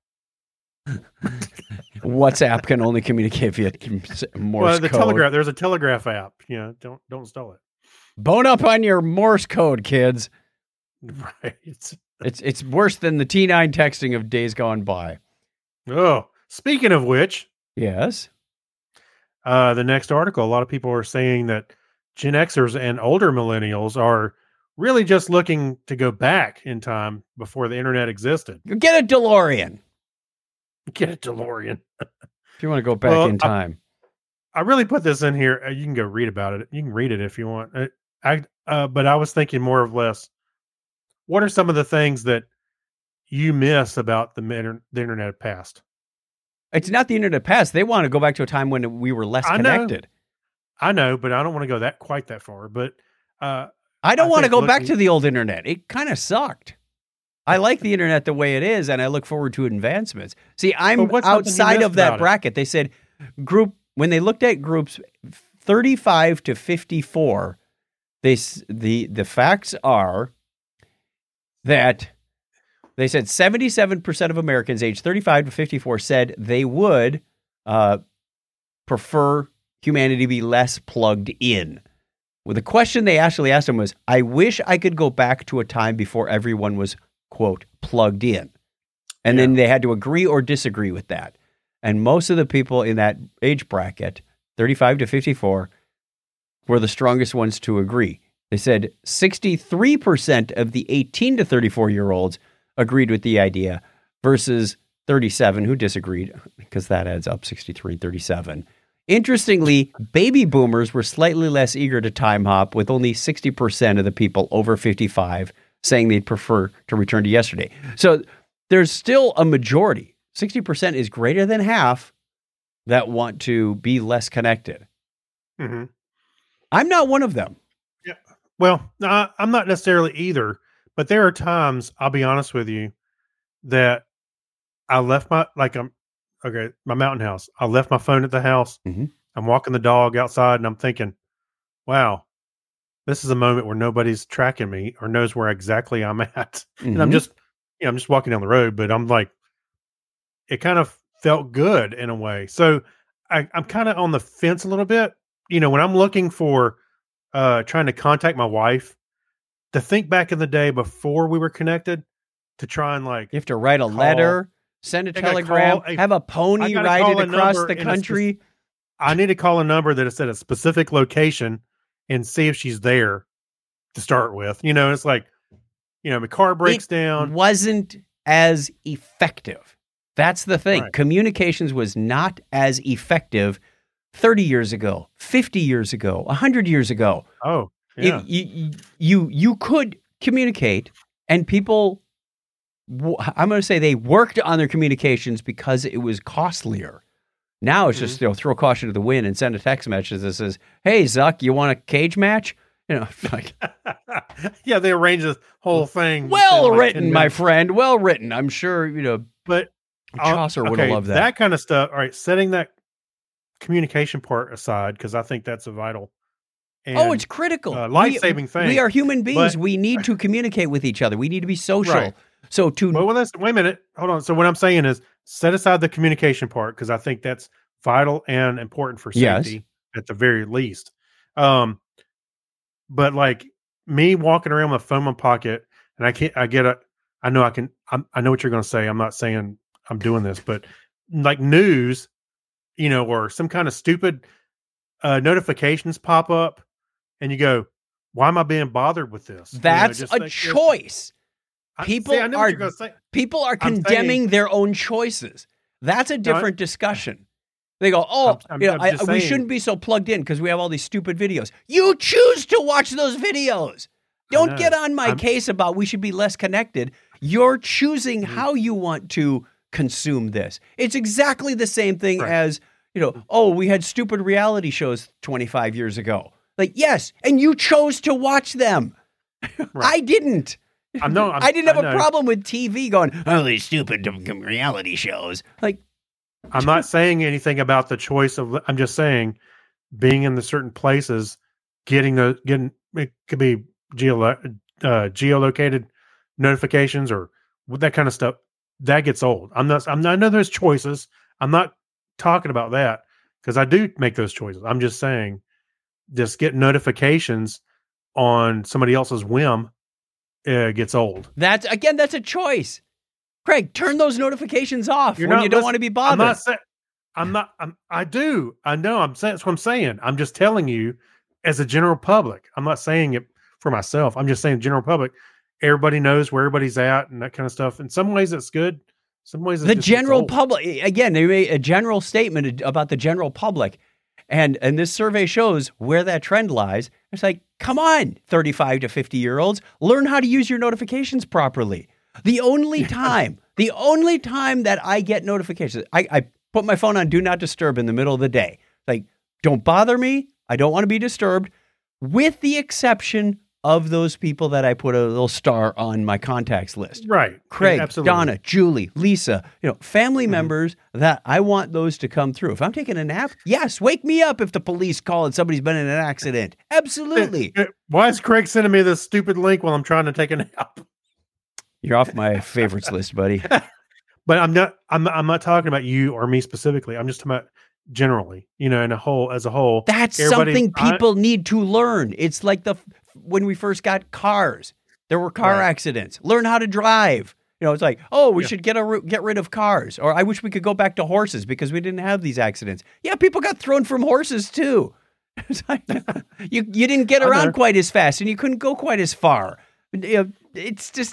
[SPEAKER 1] WhatsApp can only communicate via Morse
[SPEAKER 2] Well, the
[SPEAKER 1] code.
[SPEAKER 2] telegraph. There's a telegraph app. Don't install it.
[SPEAKER 1] Bone up on your Morse code, kids.
[SPEAKER 2] Right.
[SPEAKER 1] It's worse than the T9 texting of days gone by.
[SPEAKER 2] Oh, speaking of which,
[SPEAKER 1] Yes.
[SPEAKER 2] the next article, a lot of people are saying that Gen Xers and older millennials are really just looking to go back in time before the internet existed.
[SPEAKER 1] Get a DeLorean
[SPEAKER 2] Get a DeLorean.
[SPEAKER 1] if you want to go back
[SPEAKER 2] Well,
[SPEAKER 1] in time.
[SPEAKER 2] I really put this in here. You can go read about it. You can read it if you want. But I was thinking more or less, what are some of the things that you miss about the internet past?
[SPEAKER 1] It's not the internet past. They want to go back to a time when we were less
[SPEAKER 2] I know.
[SPEAKER 1] connected.
[SPEAKER 2] I know, but I don't want to go quite that far. But
[SPEAKER 1] I don't
[SPEAKER 2] I
[SPEAKER 1] want to
[SPEAKER 2] think
[SPEAKER 1] go back
[SPEAKER 2] looking-
[SPEAKER 1] to the old internet. It kind of sucked. I like the internet the way it is, and I look forward to advancements. See, I'm
[SPEAKER 2] But what's something you
[SPEAKER 1] outside
[SPEAKER 2] missed
[SPEAKER 1] of that
[SPEAKER 2] about it?
[SPEAKER 1] bracket. They said when they looked at groups 35 to 54, the facts are that they said 77% of Americans aged 35 to 54 said they would prefer humanity be less plugged in. Well, the question they actually asked them was, I wish I could go back to a time before everyone was, quote, plugged in. And then they had to agree or disagree with that. And most of the people in that age bracket, 35 to 54, were the strongest ones to agree. They said 63% of the 18 to 34-year-olds agreed with the idea versus 37 who disagreed, because that adds up, 63 and 37. Interestingly, baby boomers were slightly less eager to time hop, with only 60% of the people over 55 saying they'd prefer to return to yesterday. So there's still a majority, 60% is greater than half, that want to be less connected.
[SPEAKER 2] Mm-hmm.
[SPEAKER 1] I'm not one of them.
[SPEAKER 2] Yeah. Well, I'm not necessarily either, but there are times, I'll be honest with you, that I left my mountain house. I left my phone at the house.
[SPEAKER 1] Mm-hmm.
[SPEAKER 2] I'm walking the dog outside and I'm thinking, wow, this is a moment where nobody's tracking me or knows where exactly I'm at.
[SPEAKER 1] Mm-hmm.
[SPEAKER 2] And I'm just walking down the road, but I'm like, it kind of felt good in a way. So I'm kind of on the fence a little bit. You know, when I'm looking for trying to contact my wife, to think back in the day before we were connected, to try and like,
[SPEAKER 1] you have to write a letter, send a telegram, have a pony ride it across the country.
[SPEAKER 2] I need to call a number that is at a specific location and see if she's there to start with. You know, it's like, you know, my car breaks down.
[SPEAKER 1] Wasn't as effective. That's the thing.
[SPEAKER 2] Right.
[SPEAKER 1] Communications was not as effective 30 years ago, 50 years ago, 100 years ago.
[SPEAKER 2] Oh, yeah.
[SPEAKER 1] You could communicate, and people, I'm going to say they worked on their communications because it was costlier. Now it's just, throw caution to the wind and send a text message that says, hey, Zuck, you want a cage match? You know, like,
[SPEAKER 2] yeah, they arrange this whole thing.
[SPEAKER 1] Well written, my friend. Well written. I'm sure, you know,
[SPEAKER 2] but
[SPEAKER 1] Chaucer would have loved that.
[SPEAKER 2] That kind of stuff. All right, setting that communication part aside, because I think that's a vital. And,
[SPEAKER 1] it's critical.
[SPEAKER 2] Life-saving thing.
[SPEAKER 1] We are human beings. We need to communicate with each other. We need to be social.
[SPEAKER 2] Right.
[SPEAKER 1] So
[SPEAKER 2] wait a minute. Hold on. So what I'm saying is set aside the communication part, because I think that's vital and important for safety at the very least. But like me walking around with a phone in my pocket, and I know what you're going to say. I'm not saying I'm doing this, but like news, you know, or some kind of stupid notifications pop up, and you go, why am I being bothered with this?
[SPEAKER 1] That's a choice. People are condemning their own choices. That's a different discussion. They go, we shouldn't be so plugged in because we have all these stupid videos. You choose to watch those videos. Don't get on my case about we should be less connected. You're choosing how you want to consume this. It's exactly the same thing as, you know, we had stupid reality shows 25 years ago. Like, yes, and you chose to watch them. I didn't. I didn't have a problem with TV going, these stupid reality shows. Like,
[SPEAKER 2] I'm not saying anything about the choice of. I'm just saying, being in the certain places, getting it could be geolocated notifications or that kind of stuff. That gets old. I know there's choices. I'm not talking about that because I do make those choices. I'm just saying, just getting notifications on somebody else's whim gets old.
[SPEAKER 1] That's a choice. Craig, turn those notifications off when you don't want to be bothered.
[SPEAKER 2] I do. I know. That's what I'm saying. I'm just telling you as a general public. I'm not saying it for myself. I'm just saying general public. Everybody knows where everybody's at and that kind of stuff. In some ways it's good. Some ways it's
[SPEAKER 1] the general public. Again, they made a general statement about the general public. And this survey shows where that trend lies. It's like, come on, 35 to 50-year-olds, learn how to use your notifications properly. The only time that I get notifications, I put my phone on Do Not Disturb in the middle of the day. Like, don't bother me. I don't want to be disturbed, with the exception of those people that I put a little star on my contacts list.
[SPEAKER 2] Right.
[SPEAKER 1] Craig,
[SPEAKER 2] absolutely.
[SPEAKER 1] Donna, Julie, Lisa, family members that I want those to come through. If I'm taking a nap, yes, wake me up if the police call and somebody's been in an accident. Absolutely.
[SPEAKER 2] Why is Craig sending me this stupid link while I'm trying to take a nap?
[SPEAKER 1] You're off my favorites list, buddy.
[SPEAKER 2] But I'm not talking about you or me specifically. I'm just talking about generally, as a whole.
[SPEAKER 1] That's
[SPEAKER 2] Everybody-
[SPEAKER 1] something people need to learn. It's like when we first got cars, there were car
[SPEAKER 2] Right.
[SPEAKER 1] accidents. Learn how to drive. It's like, oh, we
[SPEAKER 2] Yeah.
[SPEAKER 1] should get rid of cars. Or I wish we could go back to horses because we didn't have these accidents. Yeah, people got thrown from horses too. It's like, you didn't get
[SPEAKER 2] I know.
[SPEAKER 1] around quite as fast and you couldn't go quite as far. It's just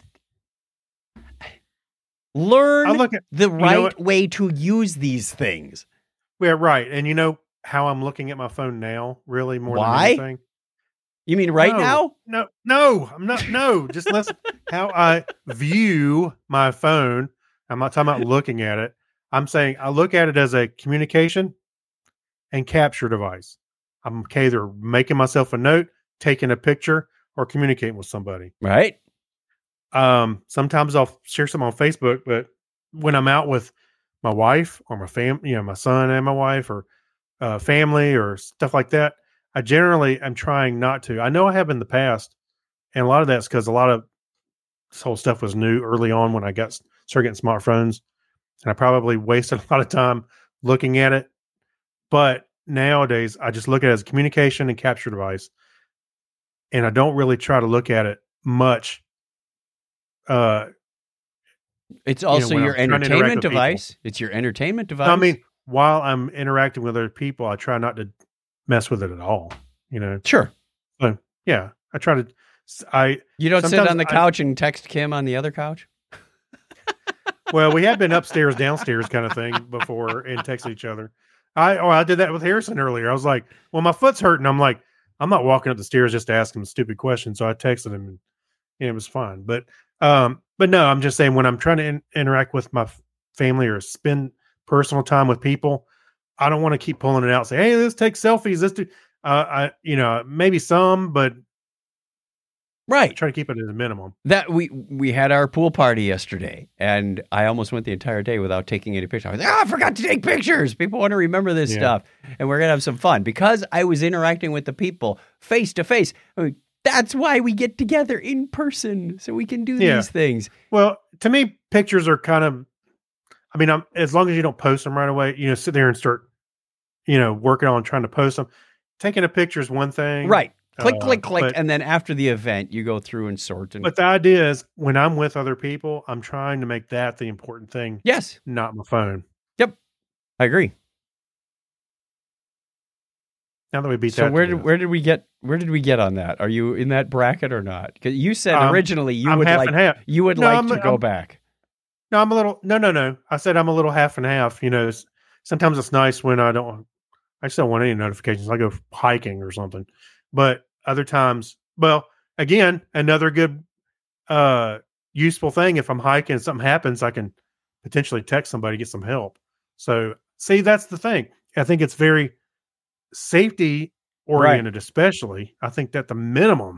[SPEAKER 1] learn
[SPEAKER 2] I look at
[SPEAKER 1] the
[SPEAKER 2] know
[SPEAKER 1] right
[SPEAKER 2] what?
[SPEAKER 1] way to use these things.
[SPEAKER 2] Yeah, right. And you know how I'm looking at my phone now, really more
[SPEAKER 1] Why?
[SPEAKER 2] than anything.
[SPEAKER 1] You mean right
[SPEAKER 2] No,
[SPEAKER 1] now?
[SPEAKER 2] No, I'm not. No, just listen. How I view my phone. I'm not talking about looking at it. I'm saying I look at it as a communication and capture device. I'm either making myself a note, taking a picture, or communicating with somebody.
[SPEAKER 1] Right?
[SPEAKER 2] Sometimes I'll share some on Facebook, but when I'm out with my wife or my family, my son and my wife, or family or stuff like that, I generally am trying not to. I know I have in the past, and a lot of that's because a lot of this whole stuff was new early on when I started getting smartphones, and I probably wasted a lot of time looking at it. But nowadays, I just look at it as a communication and capture device, and I don't really try to look at it much.
[SPEAKER 1] It's also
[SPEAKER 2] when
[SPEAKER 1] your
[SPEAKER 2] I'm trying to interact
[SPEAKER 1] entertainment
[SPEAKER 2] with people.
[SPEAKER 1] device. It's your entertainment device.
[SPEAKER 2] I mean, while I'm interacting with other people, I try not to mess with it at all.
[SPEAKER 1] sure.
[SPEAKER 2] Yeah, I try to.
[SPEAKER 1] You don't sit
[SPEAKER 2] Sometimes
[SPEAKER 1] on the couch and text Kim on the other couch?
[SPEAKER 2] Well, we have been upstairs, downstairs kind of thing before and texted each other. I did that with Harrison earlier. I was like, well, my foot's hurting. I'm like, I'm not walking up the stairs just to ask him a stupid question. So I texted him and it was fine. But no, I'm just saying when I'm trying to interact with my family or spend personal time with people, I don't want to keep pulling it out and say, hey, let's take selfies. Let's do, maybe some, but I
[SPEAKER 1] Right.
[SPEAKER 2] try to keep it at a minimum.
[SPEAKER 1] That we had our pool party yesterday, and I almost went the entire day without taking any pictures. I was like, I forgot to take pictures. People want to remember this
[SPEAKER 2] Yeah.
[SPEAKER 1] stuff, and we're gonna have some fun because I was interacting with the people face to face. I mean, that's why we get together in person so we can do
[SPEAKER 2] Yeah.
[SPEAKER 1] these things.
[SPEAKER 2] Well, to me, pictures are kind of, as long as you don't post them right away, sit there and start, working on trying to post them. Taking a picture is one thing.
[SPEAKER 1] Right. Click, click, click,
[SPEAKER 2] but-
[SPEAKER 1] and then after the event, you go through and sort. And
[SPEAKER 2] But the idea is when I'm with other people, I'm trying to make that the important thing,
[SPEAKER 1] yes,
[SPEAKER 2] not my phone.
[SPEAKER 1] I agree.
[SPEAKER 2] Now that we beat
[SPEAKER 1] So
[SPEAKER 2] that.
[SPEAKER 1] where
[SPEAKER 2] to death.
[SPEAKER 1] did we get on that? Are you in that bracket or not? 'Cause you said
[SPEAKER 2] Um,
[SPEAKER 1] originally you
[SPEAKER 2] I'm
[SPEAKER 1] would
[SPEAKER 2] half
[SPEAKER 1] like
[SPEAKER 2] and half.
[SPEAKER 1] you would
[SPEAKER 2] No,
[SPEAKER 1] like
[SPEAKER 2] I'm-
[SPEAKER 1] to go
[SPEAKER 2] I'm-
[SPEAKER 1] back.
[SPEAKER 2] No, I'm a little. No. I said I'm a little half and half. Sometimes it's nice when I just don't want any notifications. I go hiking or something. But other times, well, again, another good, useful thing. If I'm hiking and something happens, I can potentially text somebody, get some help. So, see, that's the thing. I think it's very safety oriented, especially. I think that the minimum,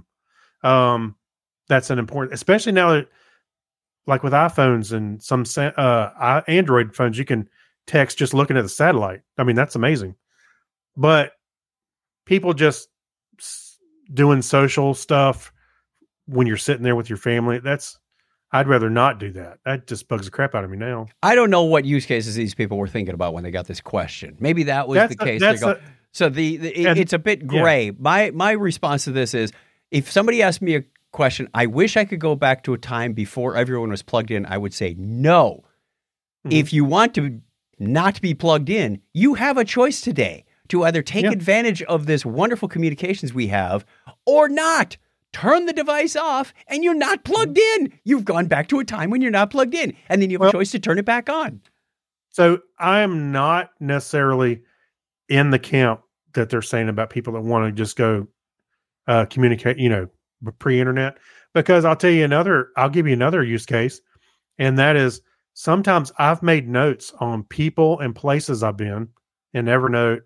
[SPEAKER 2] that's an important, especially now that, like with iPhones and some Android phones, you can text just looking at the satellite. That's amazing. But people just doing social stuff when you're sitting there with your family, I'd rather not do that. That just bugs the crap out of me now.
[SPEAKER 1] I don't know what use cases these people were thinking about when they got this question. Maybe that was the case. So it's a bit gray. My response to this is, if somebody asked me a question, I wish I could go back to a time before everyone was plugged in, I would say no.
[SPEAKER 2] Mhm.
[SPEAKER 1] If you want to not be plugged in, you have a choice today to either take advantage of this wonderful communications we have or not. Turn the device off and you're not plugged in. You've gone back to a time when you're not plugged in, and then you have a choice to turn it back on.
[SPEAKER 2] So I am not necessarily in the camp that they're saying about people that want to just go communicate, pre-internet, because I'll give you another use case. And that is sometimes I've made notes on people and places I've been in Evernote.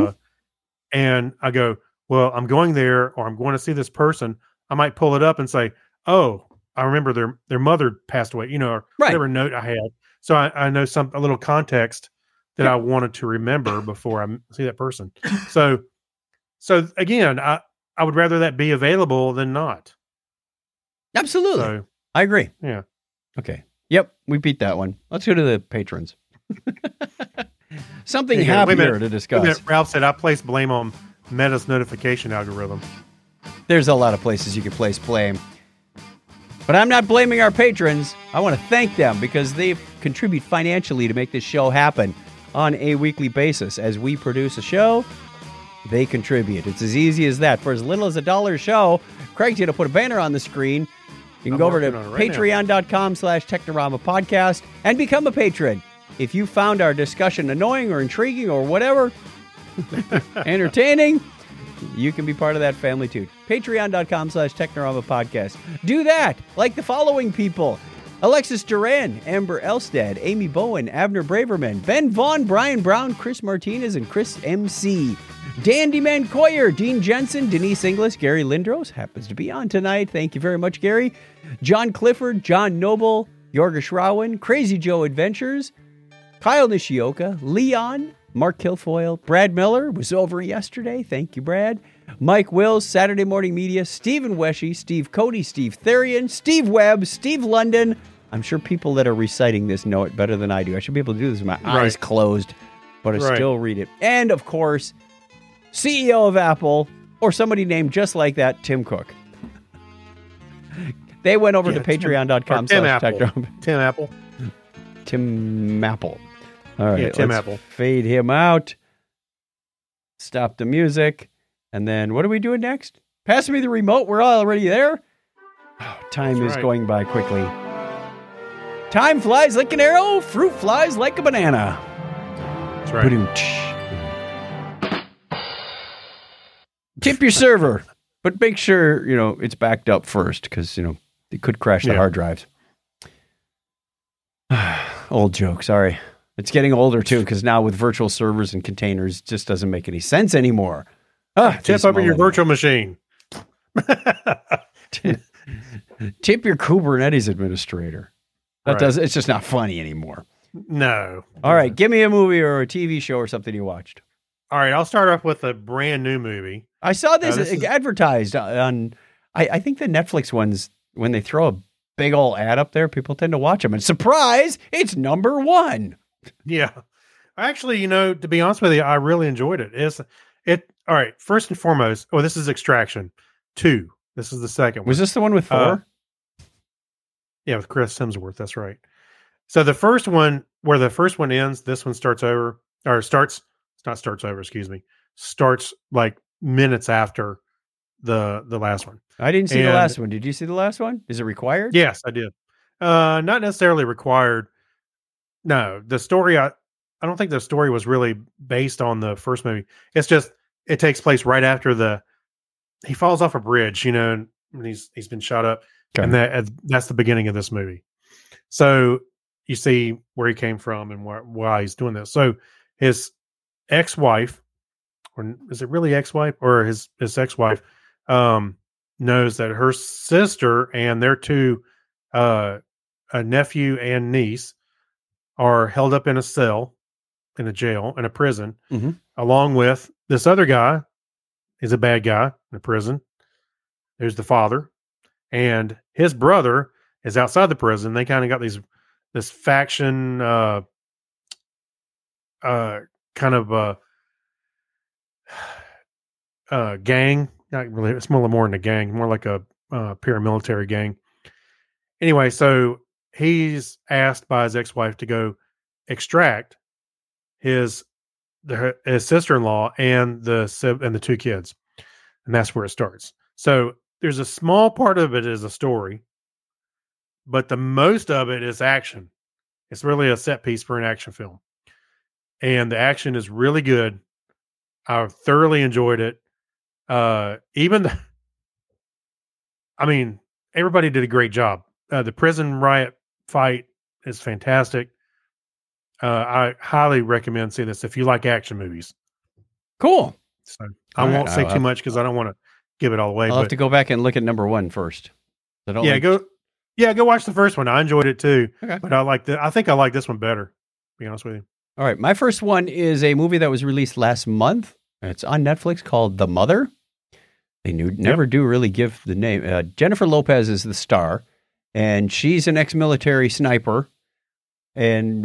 [SPEAKER 2] And I go, well, I'm going there, or I'm going to see this person. I might pull it up and say, oh, I remember their mother passed away, or whatever note I had. So I know a little context that I wanted to remember before I see that person. So again, I would rather that be available than not.
[SPEAKER 1] Absolutely.
[SPEAKER 2] So
[SPEAKER 1] I agree.
[SPEAKER 2] yeah.
[SPEAKER 1] Okay. Yep, we beat that one. Let's go to the patrons. Something
[SPEAKER 2] Wait a
[SPEAKER 1] happier
[SPEAKER 2] minute.
[SPEAKER 1] to
[SPEAKER 2] Wait a
[SPEAKER 1] discuss.
[SPEAKER 2] minute. Ralph said, I place blame on Meta's notification algorithm.
[SPEAKER 1] There's a lot of places you can place blame. But I'm not blaming our patrons. I want to thank them because they contribute financially to make this show happen on a weekly basis. As we produce a show, they contribute. It's as easy as that. For as little as $1 a show, Craig's going to put a banner on the screen. You can go over to patreon.com/Technorama podcast and become a patron. If you found our discussion annoying or intriguing or whatever, entertaining, you can be part of that family too. Patreon.com/Technorama podcast. Do that, like the following people: Alexis Duran, Amber Elstead, Amy Bowen, Abner Braverman, Ben Vaughn, Brian Brown, Chris Martinez, and Chris MC. Dandy Mancoyer, Dean Jensen, Denise Inglis, Gary Lindros happens to be on tonight. Thank you very much, Gary. John Clifford, John Noble, Yorga Shrawan, Crazy Joe Adventures, Kyle Nishioka, Leon, Mark Kilfoyle, Brad Miller was over yesterday. Thank you, Brad. Mike Wills, Saturday Morning Media, Stephen Weshy, Steve Cody, Steve Therian, Steve Webb, Steve London. I'm sure people that are reciting this know it better than I do. I should be able to do this with my eyes closed, but I still read it. And, of course, CEO of Apple, or somebody named just like that, Tim Cook. They went over to patreon.com.
[SPEAKER 2] Tim Apple. Tim Apple.
[SPEAKER 1] Tim Apple. All right,
[SPEAKER 2] Tim
[SPEAKER 1] let's
[SPEAKER 2] Apple.
[SPEAKER 1] fade him out. Stop the music. And then what are we doing next? Pass me the remote. We're already there. Oh, time is going by quickly. Time flies like an arrow. Fruit flies like a banana.
[SPEAKER 2] That's right.
[SPEAKER 1] Tip your server, but make sure, it's backed up first because, it could crash the hard drives. Old joke. Sorry. It's getting older too, because now with virtual servers and containers, it just doesn't make any sense anymore.
[SPEAKER 2] Tip over your virtual machine.
[SPEAKER 1] Tip your Kubernetes administrator. It's just not funny anymore.
[SPEAKER 2] No.
[SPEAKER 1] All right. Give me a movie or a TV show or something you watched.
[SPEAKER 2] All right. I'll start off with a brand new movie.
[SPEAKER 1] I saw this advertised on, I think the Netflix ones, when they throw a big old ad up there, people tend to watch them. And surprise, it's number one.
[SPEAKER 2] Yeah. Actually, to be honest with you, I really enjoyed it. All right. First and foremost, this is Extraction 2. This is the second one.
[SPEAKER 1] Was this the one with Thor?
[SPEAKER 2] Yeah, with Chris Hemsworth. That's right. So the first one, where the first one ends, this one starts like minutes after the last one.
[SPEAKER 1] I didn't see the last one. Did you see the last one? Is it required?
[SPEAKER 2] Yes, I did. Not necessarily required. No, the story, I don't think the story was really based on the first movie. It's just, it takes place right after he falls off a bridge, and he's been shot up. Okay. And that's the beginning of this movie. So you see where he came from and why he's doing this. So his ex-wife, or is it really ex-wife, or his ex-wife, knows that her sister and their two, a nephew and niece, are held up in a cell, in a jail, in a prison, along with this other guy. Is a bad guy in a prison. There's the father, and his brother is outside the prison. They kind of got this faction, gang. Not really. It's more than a gang, more like a paramilitary gang. Anyway, so he's asked by his ex-wife to go extract his sister-in-law and the two kids, and that's where it starts. So there's a small part of it is a story, but the most of it is action. It's really a set piece for an action film, and the action is really good. I thoroughly enjoyed it. Everybody did a great job. The prison riot fight is fantastic. I highly recommend seeing this if you like action movies.
[SPEAKER 1] Cool.
[SPEAKER 2] So I won't say too much because I don't want to give it all away.
[SPEAKER 1] I'll have to go back and look at number one first.
[SPEAKER 2] Go watch the first one. I enjoyed it too. Okay. But I think I like this one better, to be honest with you.
[SPEAKER 1] All right. My first one is a movie that was released last month. It's on Netflix called The Mother. They never do really give the name. Jennifer Lopez is the star, and she's an ex-military sniper. And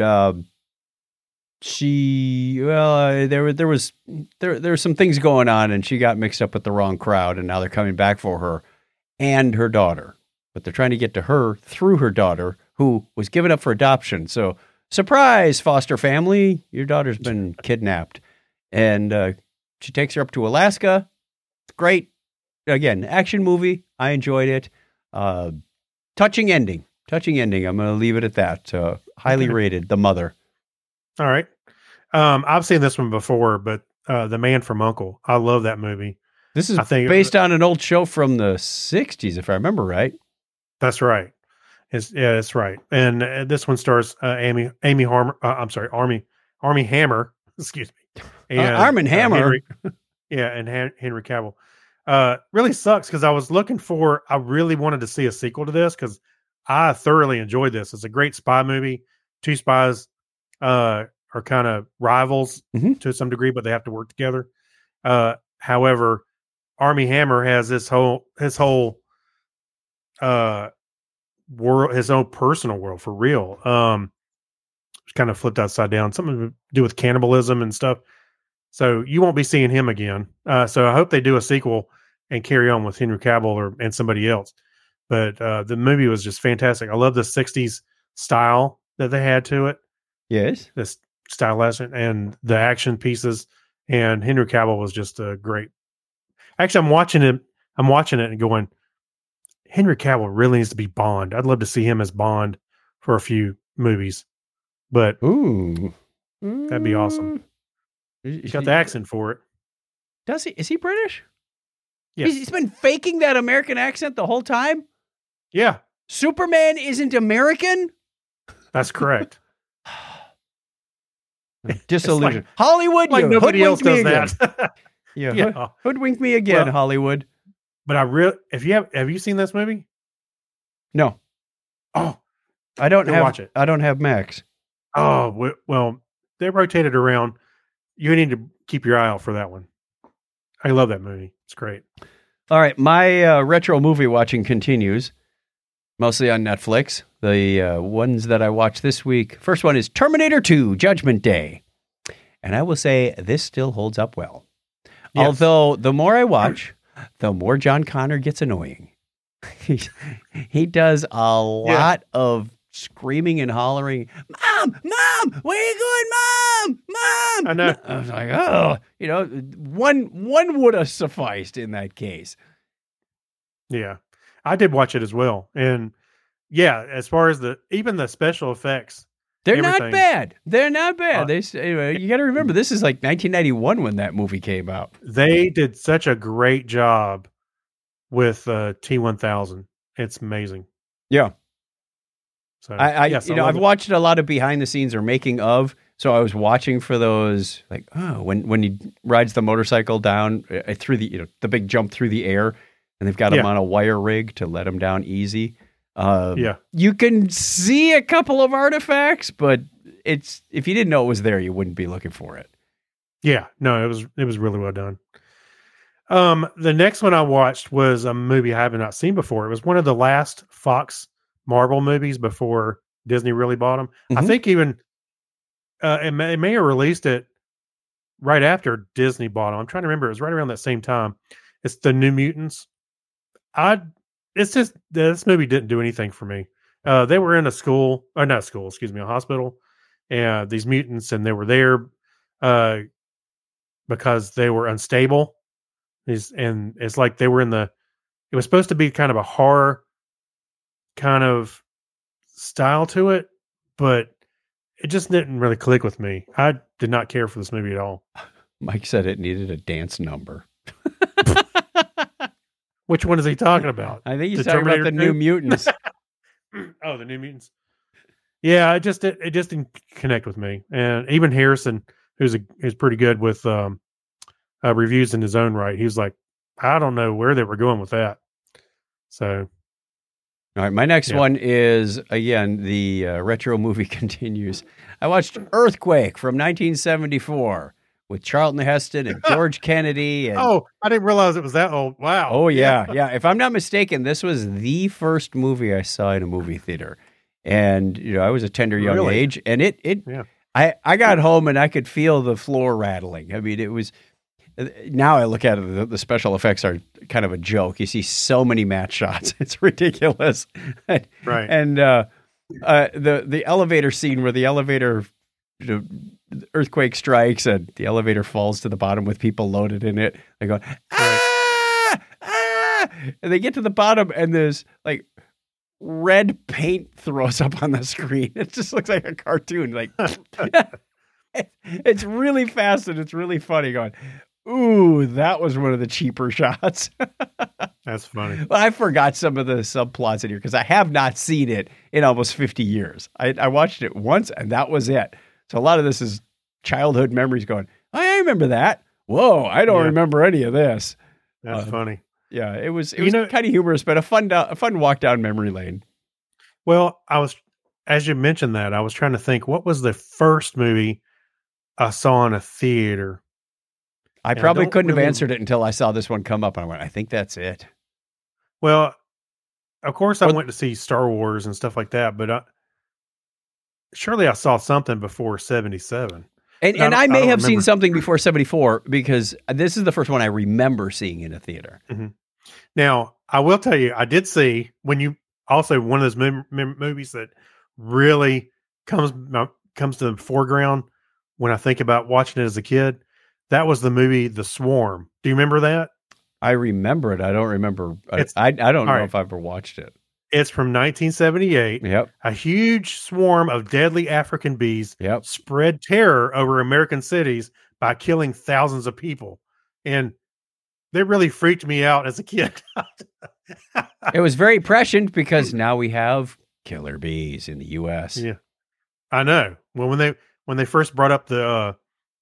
[SPEAKER 1] there were some things going on, and she got mixed up with the wrong crowd, and now they're coming back for her and her daughter. But they're trying to get to her through her daughter, who was given up for adoption. So, surprise, foster family, your daughter's been kidnapped. And she takes her up to Alaska. It's great. Again, action movie. I enjoyed it. Touching ending. I'm going to leave it at that. Highly rated. The Mother.
[SPEAKER 2] All right. I've seen this one before, but The Man from U.N.C.L.E. I love that movie.
[SPEAKER 1] This is based on an old show from the 60s, if I remember right.
[SPEAKER 2] That's right. That's right. And this one stars Army Hammer. Excuse me. And,
[SPEAKER 1] Arm and Hammer.
[SPEAKER 2] And Henry Cavill. Really sucks because I really wanted to see a sequel to this because I thoroughly enjoyed this. It's a great spy movie. Two spies are kind of rivals to some degree, but they have to work together. However, Army Hammer has his whole world, his own personal world for real. It's kind of flipped upside down, something to do with cannibalism and stuff. So you won't be seeing him again. So I hope they do a sequel and carry on with Henry Cavill and somebody else. But the movie was just fantastic. I love the 60s style that they had to it.
[SPEAKER 1] Yes.
[SPEAKER 2] This stylization and the action pieces. And Henry Cavill was just a great. Actually, I'm watching it and going, Henry Cavill really needs to be Bond. I'd love to see him as Bond for a few movies. But that'd be awesome. He's got the accent for it.
[SPEAKER 1] Does he? Is he British?
[SPEAKER 2] Yes.
[SPEAKER 1] He's been faking that American accent the whole time?
[SPEAKER 2] Yeah.
[SPEAKER 1] Superman isn't American?
[SPEAKER 2] That's correct.
[SPEAKER 1] Disillusion. Hollywood,
[SPEAKER 2] like nobody else does that.
[SPEAKER 1] Yeah. Hoodwink me again, Hollywood.
[SPEAKER 2] But have you seen this movie?
[SPEAKER 1] No.
[SPEAKER 2] Oh,
[SPEAKER 1] I don't
[SPEAKER 2] watch it.
[SPEAKER 1] I don't have Max.
[SPEAKER 2] Oh, well, they rotated around. You need to keep your eye out for that one. I love that movie. It's great.
[SPEAKER 1] All right. My retro movie watching continues, mostly on Netflix. The ones that I watched this week. First one is Terminator 2, Judgment Day. And I will say this still holds up well. Yes. Although the more I watch, the more John Connor gets annoying. He does a lot of screaming and hollering, Mom, where are you going, Mom?
[SPEAKER 2] I know.
[SPEAKER 1] I was like, one would have sufficed in that case.
[SPEAKER 2] Yeah, I did watch it as well. And yeah, as far as even the special effects,
[SPEAKER 1] they're not bad. They're not bad. You got to remember, this is like 1991 when that movie came out.
[SPEAKER 2] They did such a great job with T-1000. It's amazing.
[SPEAKER 1] Yeah.
[SPEAKER 2] So
[SPEAKER 1] I've watched a lot of behind the scenes or making of. So I was watching for those, like, when he rides the motorcycle down through the big jump through the air, and they've got him on a wire rig to let him down easy. You can see a couple of artifacts, but if you didn't know it was there, you wouldn't be looking for it.
[SPEAKER 2] Yeah, no, it was really well done. The next one I watched was a movie I have not seen before. It was one of the last Fox Marvel movies before Disney really bought them. Mm-hmm. I think even it may have released it right after Disney bought them. I'm trying to remember. It was right around that same time. It's the New Mutants. It's just this movie didn't do anything for me. They were in a hospital, and these mutants, and they were there because they were unstable. And it's like they were it was supposed to be kind of a horror kind of style to it, but it just didn't really click with me. I did not care for this movie at all.
[SPEAKER 1] Mike said it needed a dance number.
[SPEAKER 2] Which one is he talking about?
[SPEAKER 1] I think he's talking about the New Mutants.
[SPEAKER 2] Oh, the New Mutants. Yeah, it just didn't connect with me. And even Harrison, who's pretty good with reviews in his own right, he was like, I don't know where they were going with that. So,
[SPEAKER 1] all right, my next one is, again, the retro movie continues. I watched Earthquake from 1974 with Charlton Heston and George Kennedy. And,
[SPEAKER 2] Oh, I didn't realize it was that old. Wow.
[SPEAKER 1] oh yeah, yeah. If I'm not mistaken, this was the first movie I saw in a movie theater, and I was a tender young
[SPEAKER 2] Really?
[SPEAKER 1] age, and
[SPEAKER 2] Yeah.
[SPEAKER 1] I got home and I could feel the floor rattling. I mean, it was. Now I look at it, the special effects are kind of a joke. You see so many match shots; it's ridiculous.
[SPEAKER 2] Right.
[SPEAKER 1] And the elevator scene where the elevator earthquake strikes and the elevator falls to the bottom with people loaded in it. They go ah, and they get to the bottom and there's like red paint throws up on the screen. It just looks like a cartoon. Like it's really fast and it's really funny. Going, ooh, that was one of the cheaper shots.
[SPEAKER 2] That's funny.
[SPEAKER 1] Well, I forgot some of the subplots in here because I have not seen it in almost 50 years. I watched it once and that was it. So a lot of this is childhood memories going, I remember that. Whoa, I don't remember any of this.
[SPEAKER 2] That's funny.
[SPEAKER 1] Yeah, it was kind of humorous, but a fun walk down memory lane.
[SPEAKER 2] Well, as you mentioned that, I was trying to think, what was the first movie I saw in a theater?
[SPEAKER 1] I probably couldn't have answered it until I saw this one come up. And I went, I think that's it.
[SPEAKER 2] Well, of course, I went to see Star Wars and stuff like that, but surely I saw something before 77.
[SPEAKER 1] And I may
[SPEAKER 2] don't
[SPEAKER 1] have seen
[SPEAKER 2] remember.
[SPEAKER 1] something before 74 because this is the first one I remember seeing in a theater.
[SPEAKER 2] Mm-hmm. Now, I will tell you, I did see one of those movies that really comes to the foreground when I think about watching it as a kid. That was the movie The Swarm. Do you remember that?
[SPEAKER 1] I remember it. I don't remember. I don't know if I ever watched it.
[SPEAKER 2] It's from 1978.
[SPEAKER 1] Yep.
[SPEAKER 2] A huge swarm of deadly African bees spread terror over American cities by killing thousands of people. And they really freaked me out as a kid.
[SPEAKER 1] It was very prescient because now we have killer bees in the U.S.
[SPEAKER 2] Yeah, I know. Well, when they first brought up the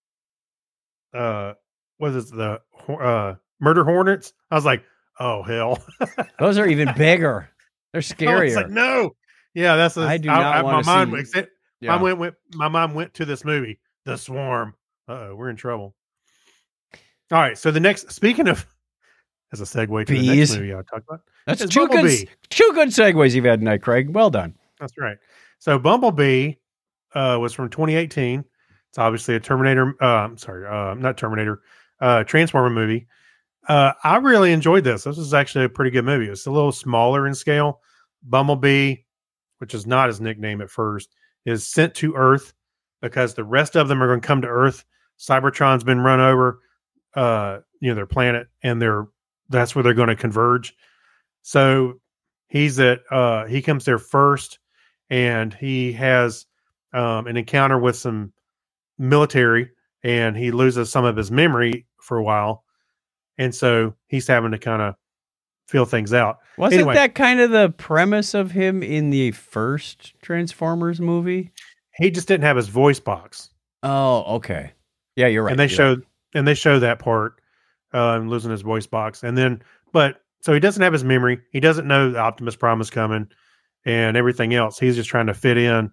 [SPEAKER 2] murder hornets, I was like, oh hell,
[SPEAKER 1] those are even bigger. They're scarier.
[SPEAKER 2] It's like no, yeah, that's
[SPEAKER 1] I do not want to see.
[SPEAKER 2] My mind went to this movie, The Swarm. We're in trouble. All right, so the next, speaking of, as a segue to the next movie I talked about,
[SPEAKER 1] that's two good segues you've had tonight, Craig. Well done.
[SPEAKER 2] That's right. So Bumblebee was from 2018. It's obviously a Terminator. Not Terminator. Transformer movie. I really enjoyed this. This is actually a pretty good movie. It's a little smaller in scale. Bumblebee, which is not his nickname at first, is sent to Earth because the rest of them are going to come to Earth. Cybertron's been run over, their planet, and that's where they're going to converge. So he comes there first, and he has an encounter with some military, and he loses some of his memory for a while. And so he's having to kind of feel things out.
[SPEAKER 1] Wasn't that kind of the premise of him in the first Transformers movie?
[SPEAKER 2] He just didn't have his voice box.
[SPEAKER 1] Oh, okay. Yeah, you're right.
[SPEAKER 2] And they show that part, losing his voice box. So he doesn't have his memory. He doesn't know the Optimus Prime is coming and everything else. He's just trying to fit in.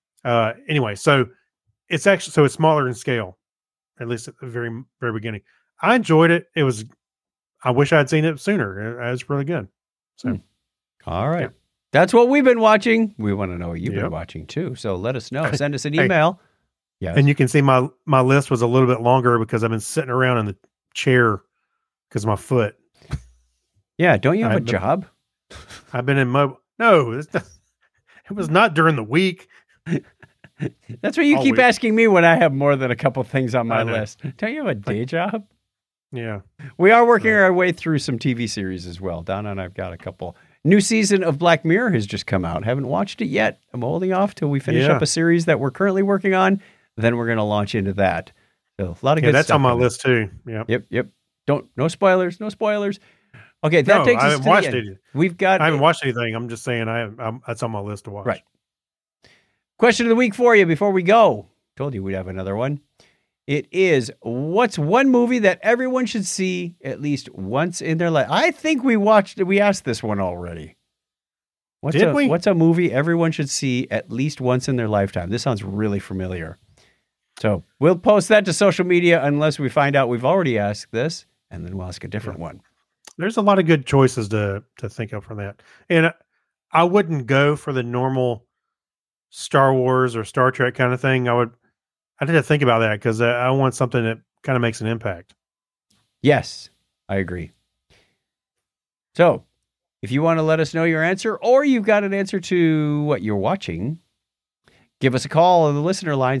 [SPEAKER 2] So it's smaller in scale, at least at the very, very beginning. I enjoyed it. I wish I'd seen it sooner. It was really good. So,
[SPEAKER 1] all right. Yeah. That's what we've been watching. We want to know what you've been watching too. So let us know. Send us an email.
[SPEAKER 2] Yes. And you can see my list was a little bit longer because I've been sitting around in the chair because of my foot.
[SPEAKER 1] Yeah. Don't you have a job?
[SPEAKER 2] I've been in mobile. No, it was not during the week.
[SPEAKER 1] That's what you keep asking me when I have more than a couple things on my list. Don't you have a day job?
[SPEAKER 2] Yeah.
[SPEAKER 1] We are working our way through some TV series as well. Donna and I've got a couple. New season of Black Mirror has just come out. Haven't watched it yet. I'm holding off till we finish up a series that we're currently working on. Then we're going to launch into that. So a lot of good stuff.
[SPEAKER 2] That's on my list too.
[SPEAKER 1] Yep. No spoilers. Okay, that takes us to the end. I haven't watched anything. I'm just saying that's on my list to watch. Right. Question of the week for you before we go. Told you we'd have another one. It is, what's one movie that everyone should see at least once in their life? I think we asked this one already.
[SPEAKER 2] Did we?
[SPEAKER 1] What's a movie everyone should see at least once in their lifetime? This sounds really familiar. So we'll post that to social media unless we find out we've already asked this, and then we'll ask a different one.
[SPEAKER 2] There's a lot of good choices to think of from that. And I wouldn't go for the normal Star Wars or Star Trek kind of thing. I did to think about that because I want something that kind of makes an impact.
[SPEAKER 1] Yes, I agree. So if you want to let us know your answer, or you've got an answer to what you're watching, give us a call on the listener line,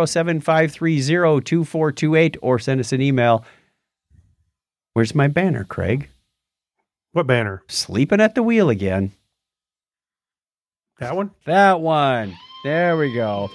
[SPEAKER 1] 707-530-2428, or send us an email. Where's my banner, Craig?
[SPEAKER 2] What banner?
[SPEAKER 1] Sleeping at the wheel again.
[SPEAKER 2] That one?
[SPEAKER 1] That one. There we go.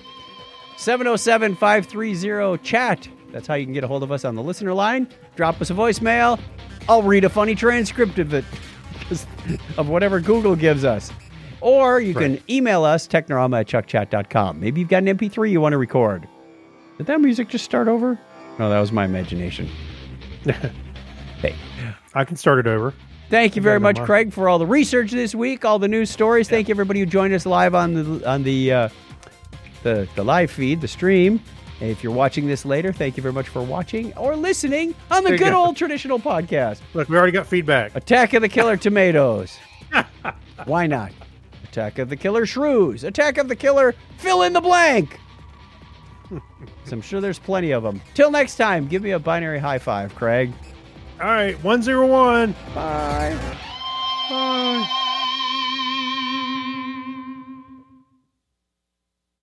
[SPEAKER 1] 707-530-CHAT. That's how you can get a hold of us on the listener line. Drop us a voicemail. I'll read a funny transcript of it, of whatever Google gives us. Or you can email us, technorama@chuckchat.com. Maybe you've got an MP3 you want to record. Did that music just start over? No, that was my imagination. Hey.
[SPEAKER 2] I can start it over.
[SPEAKER 1] Thank you very much, Craig, for all the research this week, all the news stories. Thank you, everybody who joined us live on the live feed, the stream. And if you're watching this later, thank you very much for watching or listening on the good old traditional podcast.
[SPEAKER 2] Look, we already got feedback.
[SPEAKER 1] Attack of the Killer Tomatoes. Why not? Attack of the Killer Shrews. Attack of the Killer fill in the blank. So I'm sure there's plenty of them. Till next time, give me a binary high five, Craig.
[SPEAKER 2] All right, 101.
[SPEAKER 1] Bye.
[SPEAKER 2] Bye.